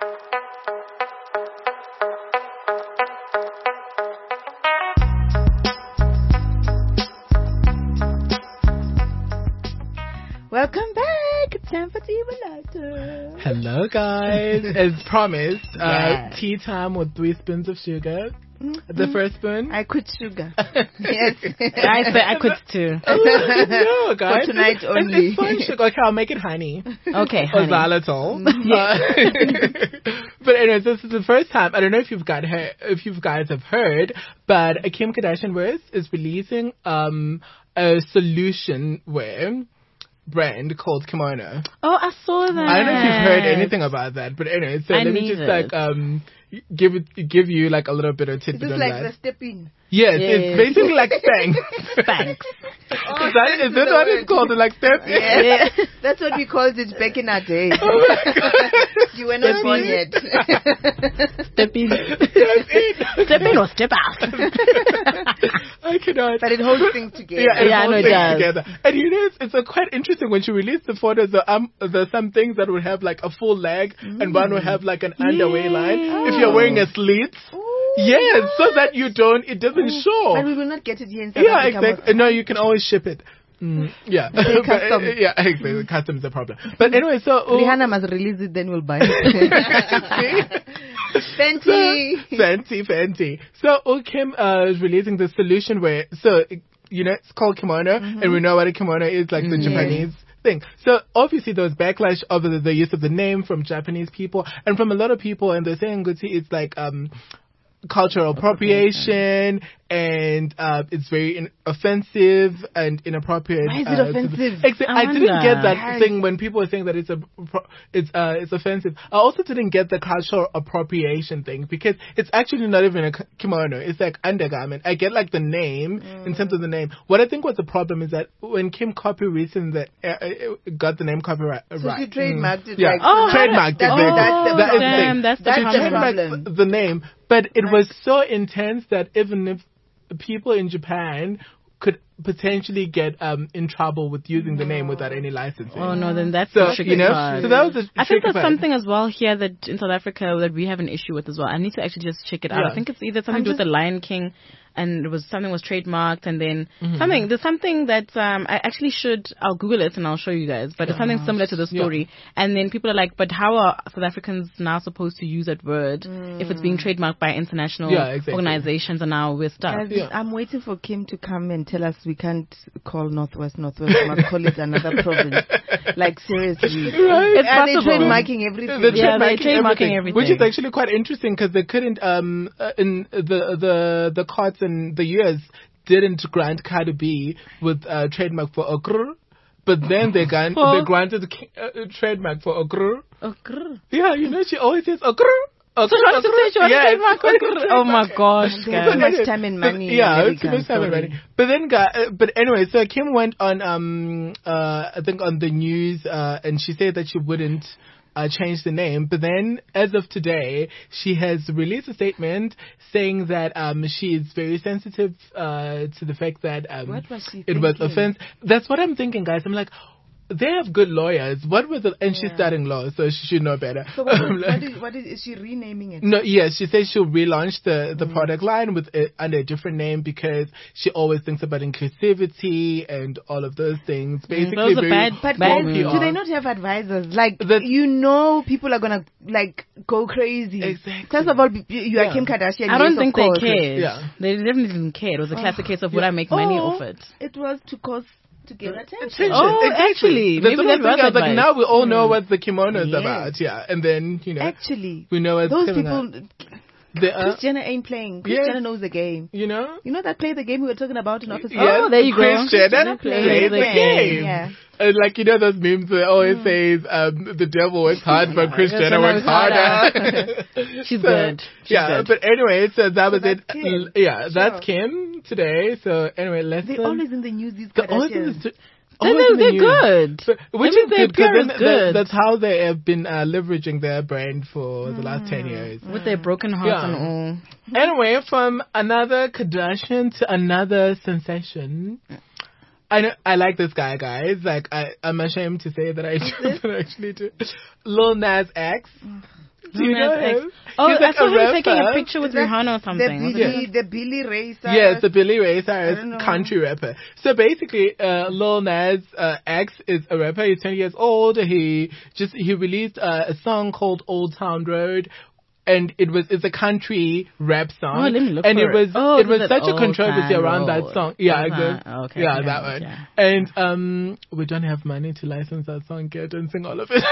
Welcome back. It's time for Tea with Lighten. Hello, guys. As promised, uh, Yes. tea time with three spoons of sugar. Mm-hmm. The first spoon. I quit sugar. Yes. I say I quit too. no, guys. For tonight It's- only. It's fine sugar. Okay, I'll make it honey. Okay, Or honey. xylitol. Uh, but anyways, this is the first time. I don't know if you've got he- if you guys have heard, but Kim Kardashian West is releasing um a solution wear brand called Kimono. Oh, I saw that. I don't know if you've heard anything about that, but anyway, so I let me need just it. like um give it give you like a little bit of Is tidbit this on like that. the step in? Yes, Yes. it's basically like Spanx. Thanks. Oh, is that, is that what it's called? Like step in? Yeah. That's what we called it back in our day. Oh my God. You were not born yet. Step in. Step in. Step in or step out. I cannot. But it holds things together. Yeah, it Yeah, I holds know it things does. together. And you know, it's, it's uh, quite interesting when she released the photos. There, um, there's some things that would have like a full leg, and one would have like an underwear line. If you're wearing a slit, Ooh. yes, so that you don't, it doesn't show. But we will not get it here in South Yeah, Africa. exactly. No, you can always ship it. Mm, yeah, Pay But, uh, custom. yeah, exactly. Custom is a problem. But anyway, so uh, Rihanna must release it, then we'll buy it. Fenty. Fenty, Fenty. So, uh, Kim uh, is releasing the solution where, so, you know, it's called kimono, and we know what a kimono is, like the Japanese thing. So, obviously, there was backlash over the, the use of the name from Japanese people, and from a lot of people, and they're saying, Guti, it's like, um, cultural appropriation, and uh, it's very in- offensive and inappropriate. Why is it uh, to the- offensive? Exa- I I, didn't wonder. get that Why? thing when people were saying that it's a pro- it's uh it's offensive. I also didn't get the cultural appropriation thing because it's actually not even a k- kimono. It's like undergarment. I get like the name in terms of the name. What I think was the problem is that when Kim copyrighted that uh, uh, got the name copyright So right. she trademarked it. Yeah. Like, Oh, Trademarked that's, it. that's, that's the That is the problem. thing. That's the That's She the problem. trademarked problem. the name, but it was so intense that even if people in Japan could potentially get um in trouble with using the name without any licensing. Oh no, then that's So the tricky you know, part. so that was the I think tricky there's part. something as well here that in South Africa that we have an issue with as well. I need to actually just check it out. Yeah. I think it's either something I'm to do with just- the Lion King, and it was something was trademarked, and then Mm-hmm. something there's something that um I actually should I'll Google it and I'll show you guys. But it's something similar to the story. And then people are like, but how are South Africans now supposed to use that word if it's being trademarked by international Yeah, exactly. organizations and now we're stuck? Guys, Yeah. I'm waiting for Kim to come and tell us we can't call Northwest Northwest. We must call it another province. Like seriously, Right. It's are they possible. trademarking everything? They're Yeah, they're trademarking trademarking everything, which is everything. actually quite interesting because they couldn't um uh, in the the the courts in the U S didn't grant Cardi B with uh, trademark for okr, but then they grant, For- they granted ki- uh, trademark for okr. Oh, grr. Yeah, you know she always says okr. So she wants to say she wants yeah, to trademark it's- it. Oh my gosh, Too guys. much time and money. Yeah, in it's too America, much time and sorry. money. But then, guy- uh, but anyway, so Kim went on, um, uh, I think on the news, uh, and she said that she wouldn't uh, change the name. But then, as of today, she has released a statement saying that um, she is very sensitive uh, to the fact that um, What was she it was thinking? offense. That's what I'm thinking, guys. I'm like, they have good lawyers. What was the, and she's Yeah. studying law, so she should know better. So what, I'm is, like- what, is, what is, is she renaming it? no, yes, she says she'll relaunch the, the Mm. product line with it under a different name because she always thinks about inclusivity and all of those things. Basically, those are very bad- But bad guys, poor moves. P R. do they not have advisors? Like, That- you know, people are gonna like go crazy. Exactly. First of all, you you are Yeah. Kim Kardashian. I don't yes, think of they course. cared. Yeah. They definitely didn't care. It was a classic case of would I make money Oh, off it? It was to cause to get attention. Attention. Oh, Exactly. actually, That's maybe what I'm that was thinking. I was like, advice. now we all know what the kimono is Yes. about. Yeah, and then you know Actually, we know what's those coming people. out. They are, Kris Jenner ain't playing. Kris Yes. Jenner knows the game. you know. You know that play the game we were talking about in office. Yes, Oh, there you go. Kris Jenner Play plays the the game. game. Yeah. And like, you know those memes that always says, um, the devil works hard, but Kris Kris Jenner Jenner works works harder. She's So, good. She's yeah, good. but anyway, so that was that's it. Kim. Yeah, that's Sure. Kim today. So anyway, let's. They're um, always in the news. These they're always in Kardashians. the stu- Then Always in they're, the they're news. good. So- which That is means their good because P R is then good. that- that's how they have been uh, leveraging their brand for the last ten years. With their broken hearts Yeah. and all. Anyway, from another Kardashian to another sensation. I know, I like this guy, guys. Like, I, I'm ashamed to say that I do, but I actually do. Lil Nas X. Do you Lil know Nas X. him? Oh, He's like I saw a him rapper. taking a picture with Is that Rihanna or The something. wasn't Billy, it? the Billy Ray Cyrus. Yeah, it's the Billy Ray I Cyrus don't know. country rapper. So basically, uh, Lil Nas uh, X is a rapper. He's twenty years old. He just he released uh, a song called Old Town Road. And it was it's a country rap song. Oh, let me look and for it was it. Oh, it was is it such a Old controversy Town around that Road? song. Yeah, Old the- Town- okay, yeah, yeah, that one. yeah. And um, we don't have money to license that song yet and sing all of it.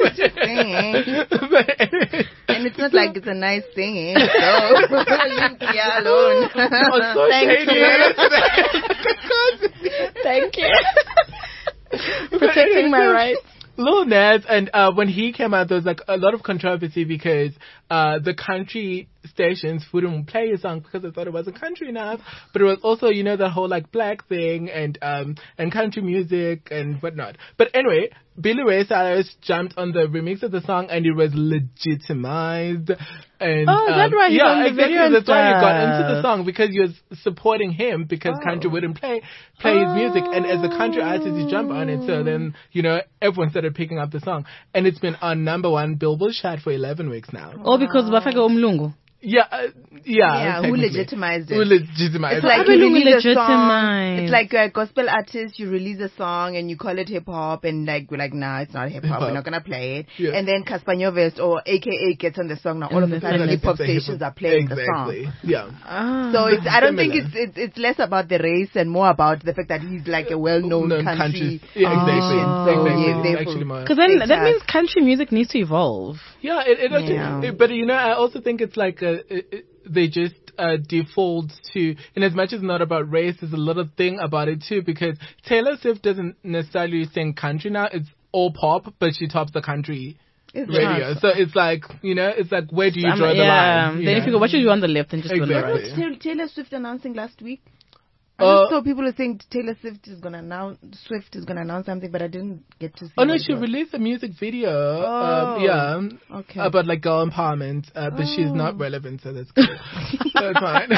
But- And it's not like it's a nice thing, eh? So leave me alone. Oh, so Thank shady. you. Thank you. Protecting my rights. Lil Nas, and uh, when he came out, there was like a lot of controversy because uh, the country stations wouldn't play his song because they thought it wasn't country enough. But it was also, you know, the whole like black thing and um and country music and whatnot. But anyway, Billy Ray Cyrus jumped on the remix of the song and it was legitimized. And Oh, is that um, right? He's Yeah, on the exactly. video and That's why he got into the stuff. song because he was supporting him because Oh. country wouldn't play play his music, and as a country artist, he jumped on it. So then, you know, everyone started picking up the song, and it's been on number one Billboard chart for eleven weeks now. Or because bafaka umlungu. Yeah, uh, yeah. Yeah, who technically. legitimized it? Who legitimized It's it. like How you will we release a song. legitimize? It's like a gospel artist. You release a song and you call it hip hop, and like we're like, nah, it's not hip hop. We're Hip-hop. not gonna play it. Yeah. And then Caspanyoves or A K A gets on the song. Now all of a And sudden, then hip hop It's a hip-hop- stations are playing exactly. the song. Yeah. Ah. So it's, I don't think Similar. it's, it's it's less about the race and more about the fact that he's like a well-known Known country countries. Yeah, exactly. musician. So exactly. yeah, It's therefore, actually more. Because then Big that task. means country music needs to evolve. Yeah, it, it actually, Yeah. it- but you know, I also think it's like a, it, it, they just uh, default to, in as much as it's not about race, there's a little thing about it too, because Taylor Swift doesn't necessarily sing country now, it's all pop, but she tops the country It's radio. not. So it's like, you know, it's like, where do you Um, draw the yeah. line? you Then know? if you go, what you do on the left and just go on the Exactly. right. Taylor, Taylor Swift announcing last week. I Uh, just saw people were saying Taylor Swift is gonna announce Swift is gonna announce something, but I didn't get to see. Oh no, what it she was. released a music video. Oh, um, yeah, okay. about like girl empowerment, uh, but she's Oh. not relevant, so that's good. That's fine.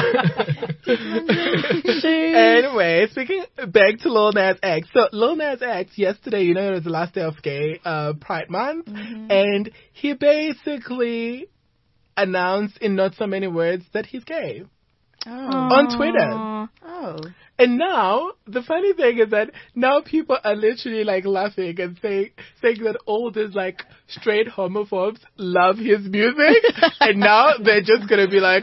Anyway, speaking back to Lil Nas X. So Lil Nas X yesterday, you know, it was the last day of Gay uh, Pride Month, Mm-hmm. and he basically announced in not so many words that he's gay Oh. on Twitter. Oh. And now, the funny thing is that now people are literally like laughing and saying, saying that all these like straight homophobes love his music. And now they're just going to be like,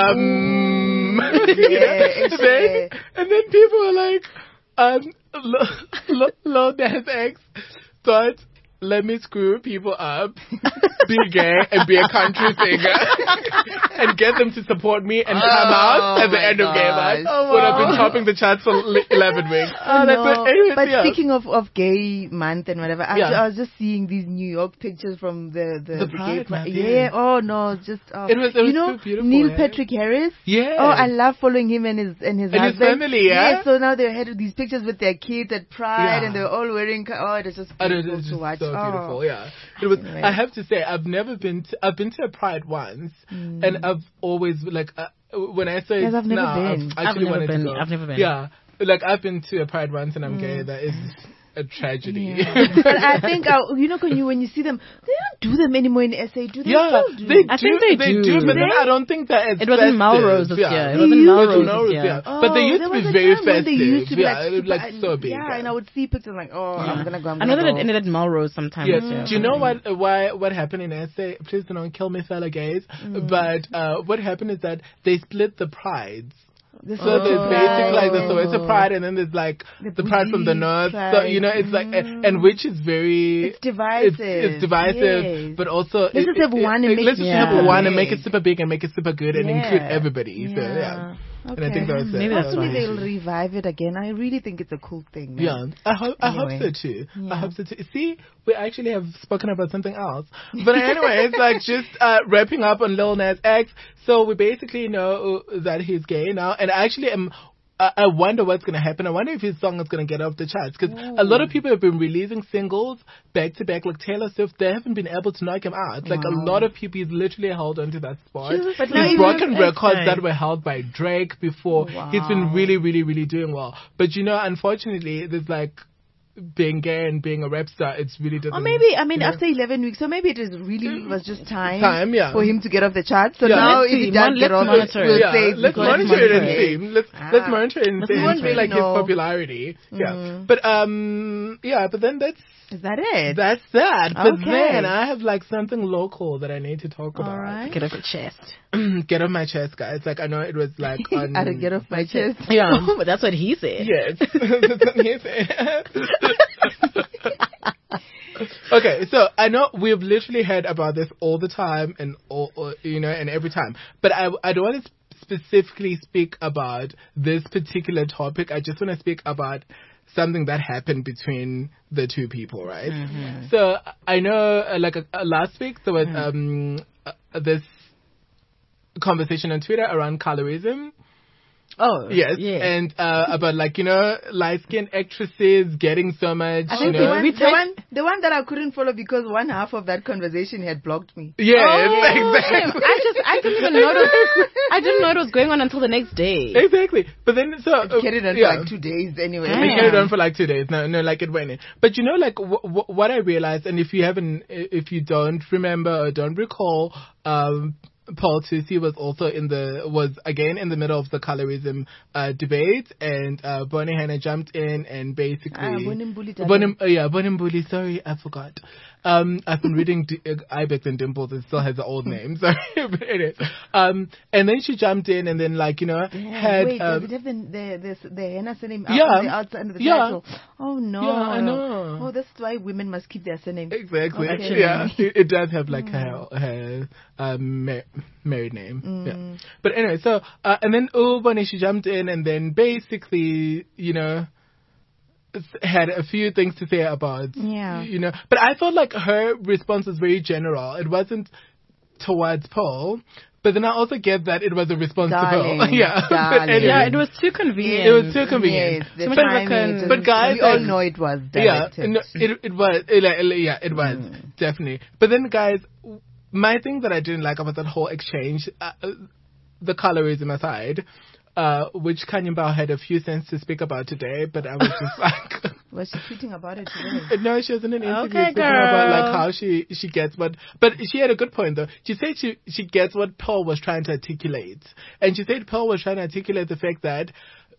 um, you know, it's then- and then people are like, um, Lil Lo- Lil Nas X thought, let me screw people up, be gay, and be a country singer, and get them to support me and come out at the my end of Gay gosh. Month Oh, when I've wow. been topping the charts for li- eleven weeks. Oh, But no. anyways, But yeah. speaking of, of gay month and whatever, I, Yeah. I was just seeing these New York pictures from the the, The gay Pride pri- Month, yeah. yeah. Oh no, it's just oh. It was- it was you know so beautiful, Neil eh? Patrick Harris. Yeah. Oh, I love following him and his and his And his husband. family, yeah? So now they had these pictures with their kids at Pride, Yeah. and they're all wearing. co- Oh, it is just I don't beautiful know, it's to just watch. so oh. beautiful, yeah. It was. Anyway. I have to say, I've never been to. I've been to a Pride once, Mm. and I've always like uh, when I say Yes, I've never now, been. I've actually I've never wanted been. to go. I've never been. Yeah, like I've been to a Pride once, and I'm gay. That is a tragedy. Mm. Yeah. But I think uh, you know when you when you see them, they don't do them anymore in S A, do they? Yeah, Still do? they I do. think they do. but then They- I don't think that it's It wasn't festive, Melrose this yeah. year. It They wasn't used Melrose to. this Melrose, year. yeah. But they Oh, used there to be was a very time when they used festive. to be Yeah, like, it was, super- like, so big, Yeah, yeah. and I would see pictures like, oh, I'm gonna go. I'm I know gonna that go. it ended at Melrose sometime Yeah. this year. Do you know what uh, why what happened in S A? Please don't kill me, fellow gays. Mm. But uh, what happened is that they split the prides. The So Soweto there's basically like the Pride. Soweto Pride, and then there's like The the, Pride from the Bougie North. So Pride. you know, it's like and, and which is very It's divisive. It's, it's divisive, Yes. but also Let's it- just have it- one and it- make let's it just have super one and big. make it super big and make it super good and Yeah. include everybody. So Yeah. yeah. Okay. And I think that was it. Maybe that's Hopefully why. they'll revive it again. I really think it's a cool thing. Man. Yeah, I hope I hope Anyway. so too. Yeah. I hope so too. See, we actually have spoken about something else. But anyway, it's like just uh, wrapping up on Lil Nas X. So we basically know that he's gay now, and I actually am I, I wonder what's going to happen. I wonder if his song is going to get off the charts. Because a lot of people have been releasing singles back to back, like Taylor Swift. They haven't been able to knock him out. Like, Wow. a lot of people, he's literally held onto that spot. But now He's he's broken with records X-Ray. that were held by Drake before. Wow. He's been really, really, really doing well. But, you know, unfortunately, there's like, being gay and being a rap star, it's really doesn't. Or maybe, I mean, you know. after eleven weeks, so maybe it is really was just time, Time, yeah. for him to get off the charts. So Yeah. now, Let's if see. he does Mon- get let's off, monitor we'll it. Yeah, say it's let's because monitor it and he's see. gay. Let's Ah. let's monitor it and Let's see monitor it. like his No. popularity. Yeah, Mm. but um, yeah, but then that's Is that it? that's that. But Okay. then I have like something local that I need to talk about. All right. Get off your chest. Get off my chest, guys. Like I know it was like on. I don't get off my chest. Yeah, but that's what he said. Yes. That's what he said. Okay, so I know we've literally heard about this all the time and all, all you know, and every time. But I, I don't want to specifically speak about this particular topic. I just want to speak about something that happened between the two people, right? Mm-hmm. So I know, uh, like uh, uh, last week there was um uh, this conversation on Twitter around colorism. Oh, Yes, yeah. and uh, about like you know light-skinned actresses getting so much. I you think know, the one, We the tried- one, the one that I couldn't follow because one half of that conversation had blocked me. yes, Oh, exactly. I just, I didn't even notice. I didn't know it was going on until the next day. Exactly, but then so uh, Carried on yeah. for like two days anyway. Yeah. It carried on for like two days. No, no, like it went in. But you know, like w- w- what I realized, and if you haven't, if you don't remember or don't recall, um, Paul Tusi was also in the was again in the middle of the colorism uh, debate, and uh, Bonnie Hanna jumped in and basically Ah, Bonimbuli Tabi. Bonim, uh, yeah, Bonimbuli. Sorry, I forgot. Um, I've been reading D- uh, Ibex and Dimples. It still has the old name. Sorry, but anyway. Um, and then she jumped in and then like you know Yeah, had wait, um, does it have the the the, the henna surname Yeah. on the outside of the Yeah. title? Oh no! Yeah, I know. Oh, that's why women must keep their surname. Exactly. Okay. Yeah, it, it does have like her her um, mar- married name. Yeah. But anyway, so uh, and then Ubani she jumped in and then basically you know s- had a few things to say about Yeah. you know. But I felt like her response was very general. It wasn't towards Paul. But then I also get that it was a response Darling, to Paul. Yeah. But darling. anyway. Yeah, it was too convenient. It was too convenient. Yes, the Too much timing, African- it was- But guys, we all like- know it was Yeah, directed. no, it it was it, like, yeah, it was definitely. But then, guys, my thing that I didn't like about that whole exchange, uh, uh, the colorism aside, uh, which Kanye Bao had a few cents to speak about today, but I was just like. Was she tweeting about it today? No, she was in an interview Okay, speaking about like girl. how she she gets what, but she had a good point though. She said she she gets what Paul was trying to articulate, and she said Paul was trying to articulate the fact that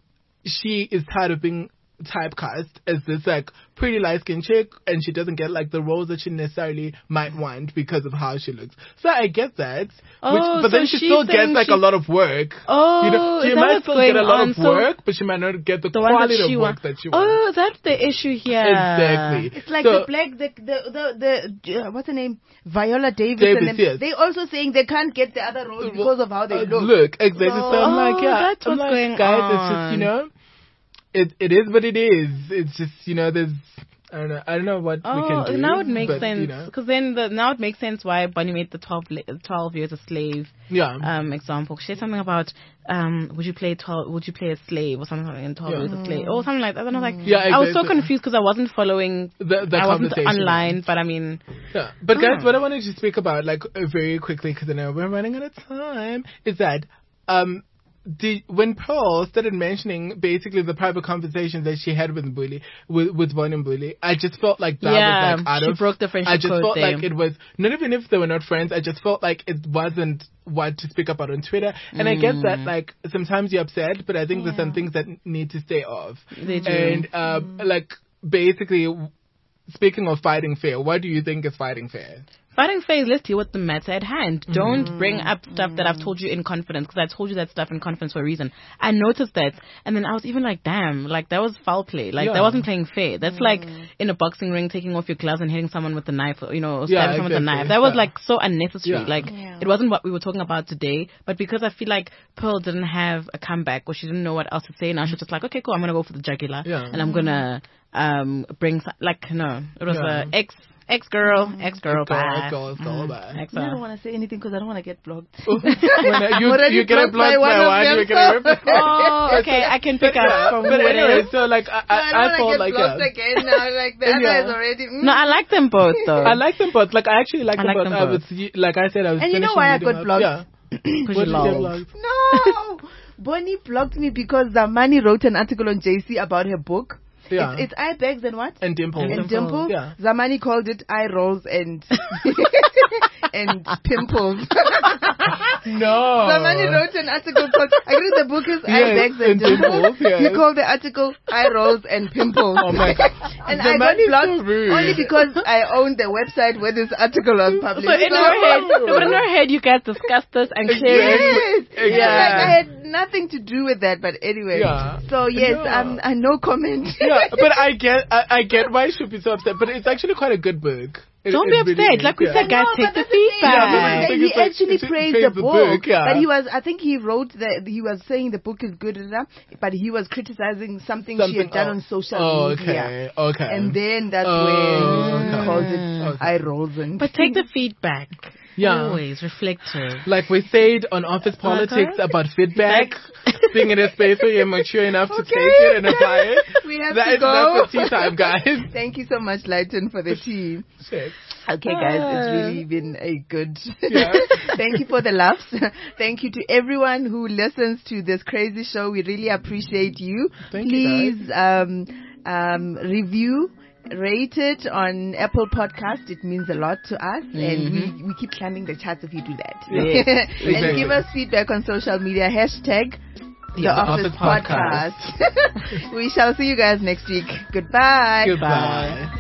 she is tired of being typecast as this like pretty light skinned chick, and she doesn't get like the roles that she necessarily might want because of how she looks. So I get that, Oh, which, but then so she she's still gets saying like she- a lot of work. Oh, you know, she is that might what's still going get a lot on? of So work, but she might not get the, the one that quality she of work wants. that she wants. Oh, that's the issue here. Exactly. It's like So- the black, the the the, the uh, what's her name, Viola Davis, Davis, and then yes. they also saying they can't get the other roles because of how they Uh, look. Look, exactly. So, I'm Oh, like, yeah, that's I'm what's like, going guys, it's just, you on. know, it it is what it is. It's just, you know, there's, I don't know, I don't know what we Oh, can do. now it makes but, sense You know, because then the now it makes sense why Bunny made the twelve, la- twelve years a slave yeah. um example. She said something about um would you play twelve would you play a slave or something in twelve Yeah. years a slave or something like that. And I was like, Yeah, I was so exactly. confused because I wasn't following. the, the I wasn't conversation. online, but I mean, Yeah. But guys, Oh. what I wanted to speak about, like, uh, very quickly, because I know we're running out of time, is that, um, the, when Pearl started mentioning basically the private conversations that she had with Mbuli, with, with Von Mbuli, I just felt like that Yeah, was like out she of, broke the friendship I just code felt there. like it was, not even if they were not friends, I just felt like it wasn't what to speak about on Twitter. And I get Mm. that, like, sometimes you're upset, but I think there's some things that need to stay off. They do. And, uh, like, basically, speaking of fighting fair, what do you think is fighting fair? fighting fair, let's deal with the matter at hand. Mm-hmm. Don't bring up stuff that I've told you in confidence because I told you that stuff in confidence for a reason. I noticed that, and then I was even like, damn, like that was foul play. Like Yeah. that wasn't playing fair. That's like in a boxing ring, taking off your gloves and hitting someone with a knife, or, you know, stabbing Yeah, someone with a exactly. knife. That was Yeah. like so unnecessary. Yeah. Like Yeah. it wasn't what we were talking about today. But because I feel like Pearl didn't have a comeback or she didn't know what else to say, now she was just like, okay, cool, I'm gonna go for the jugular, Yeah. and I'm gonna um bring some, like no, it was Yeah. a ex. Ex girl, ex girl, Go, bye. go, go, bye. I Ex don't want to say anything because I don't want to get blocked. When, uh, you, already you get a blocked by block one by of one, them, you get a so- Oh, okay. I can pick up from But who it anyway, is. so like I, I, I, don't I want felt to get like blocked yeah. again now. Like the Yeah. other is already. Mm. No, I like them both though. I like them both. Like I actually like I them like both. them I both. was like I said, I was. And you know finishing why I reading got up. blocked? Yeah. Because What you did you get lol. blocked? No, Bonnie blocked me because Zamani wrote an article on J C about her book. Yeah. It's, it's eye bags and what? And dimples. And And dimples. Yeah. Zamani called it eye rolls and and pimples. No. Zamani wrote an article called, I think the book is eye Yes, bags and and dimples. dimples, yes. He called the article eye rolls and pimples. Oh my god. And I got Zamani's so blocked rude. only because I owned the website where this article was published. So in her head, but in her head, you guys discussed this and cleared Yes. Exactly. Yeah. Like I Yeah. had nothing to do with that, but anyway. Yeah. So yes, Yeah. um, I no comment. Yeah, but I get, I, I get why you should be so upset. But it's actually quite a good book. It- Don't it be really upset. is, Like we yeah. said, guys, No, take but the that's thing. feedback. Yeah, but He- it's like he it's like- actually it's- praised praised the the book, book, yeah. but he was. I think he wrote that he was saying the book is good enough, but he was criticizing something, she Something had done else. on social Oh, media. okay, okay. And then that's Oh, when he okay. called it Okay. eye rolls and. But take the feedback. Yeah. Always reflective. Like we said on Office Politics about feedback, being in a space where you're mature enough to Okay. take it and apply it. We have That to is- go. That's the tea time, guys. Thank you so much, Lighton, for the tea. Shit. Okay, guys, it's really been a good. Yeah. Thank you for the laughs. Thank you to everyone who listens to this crazy show. We really appreciate you. Thank you, Please um, um, review. Rate it on Apple Podcast. It means a lot to us, and we, we keep climbing the charts if you do that. Yes, and exactly. give us feedback on social media. Hashtag The, The Office, Office Podcast. Podcast. We shall see you guys next week. Goodbye. Goodbye.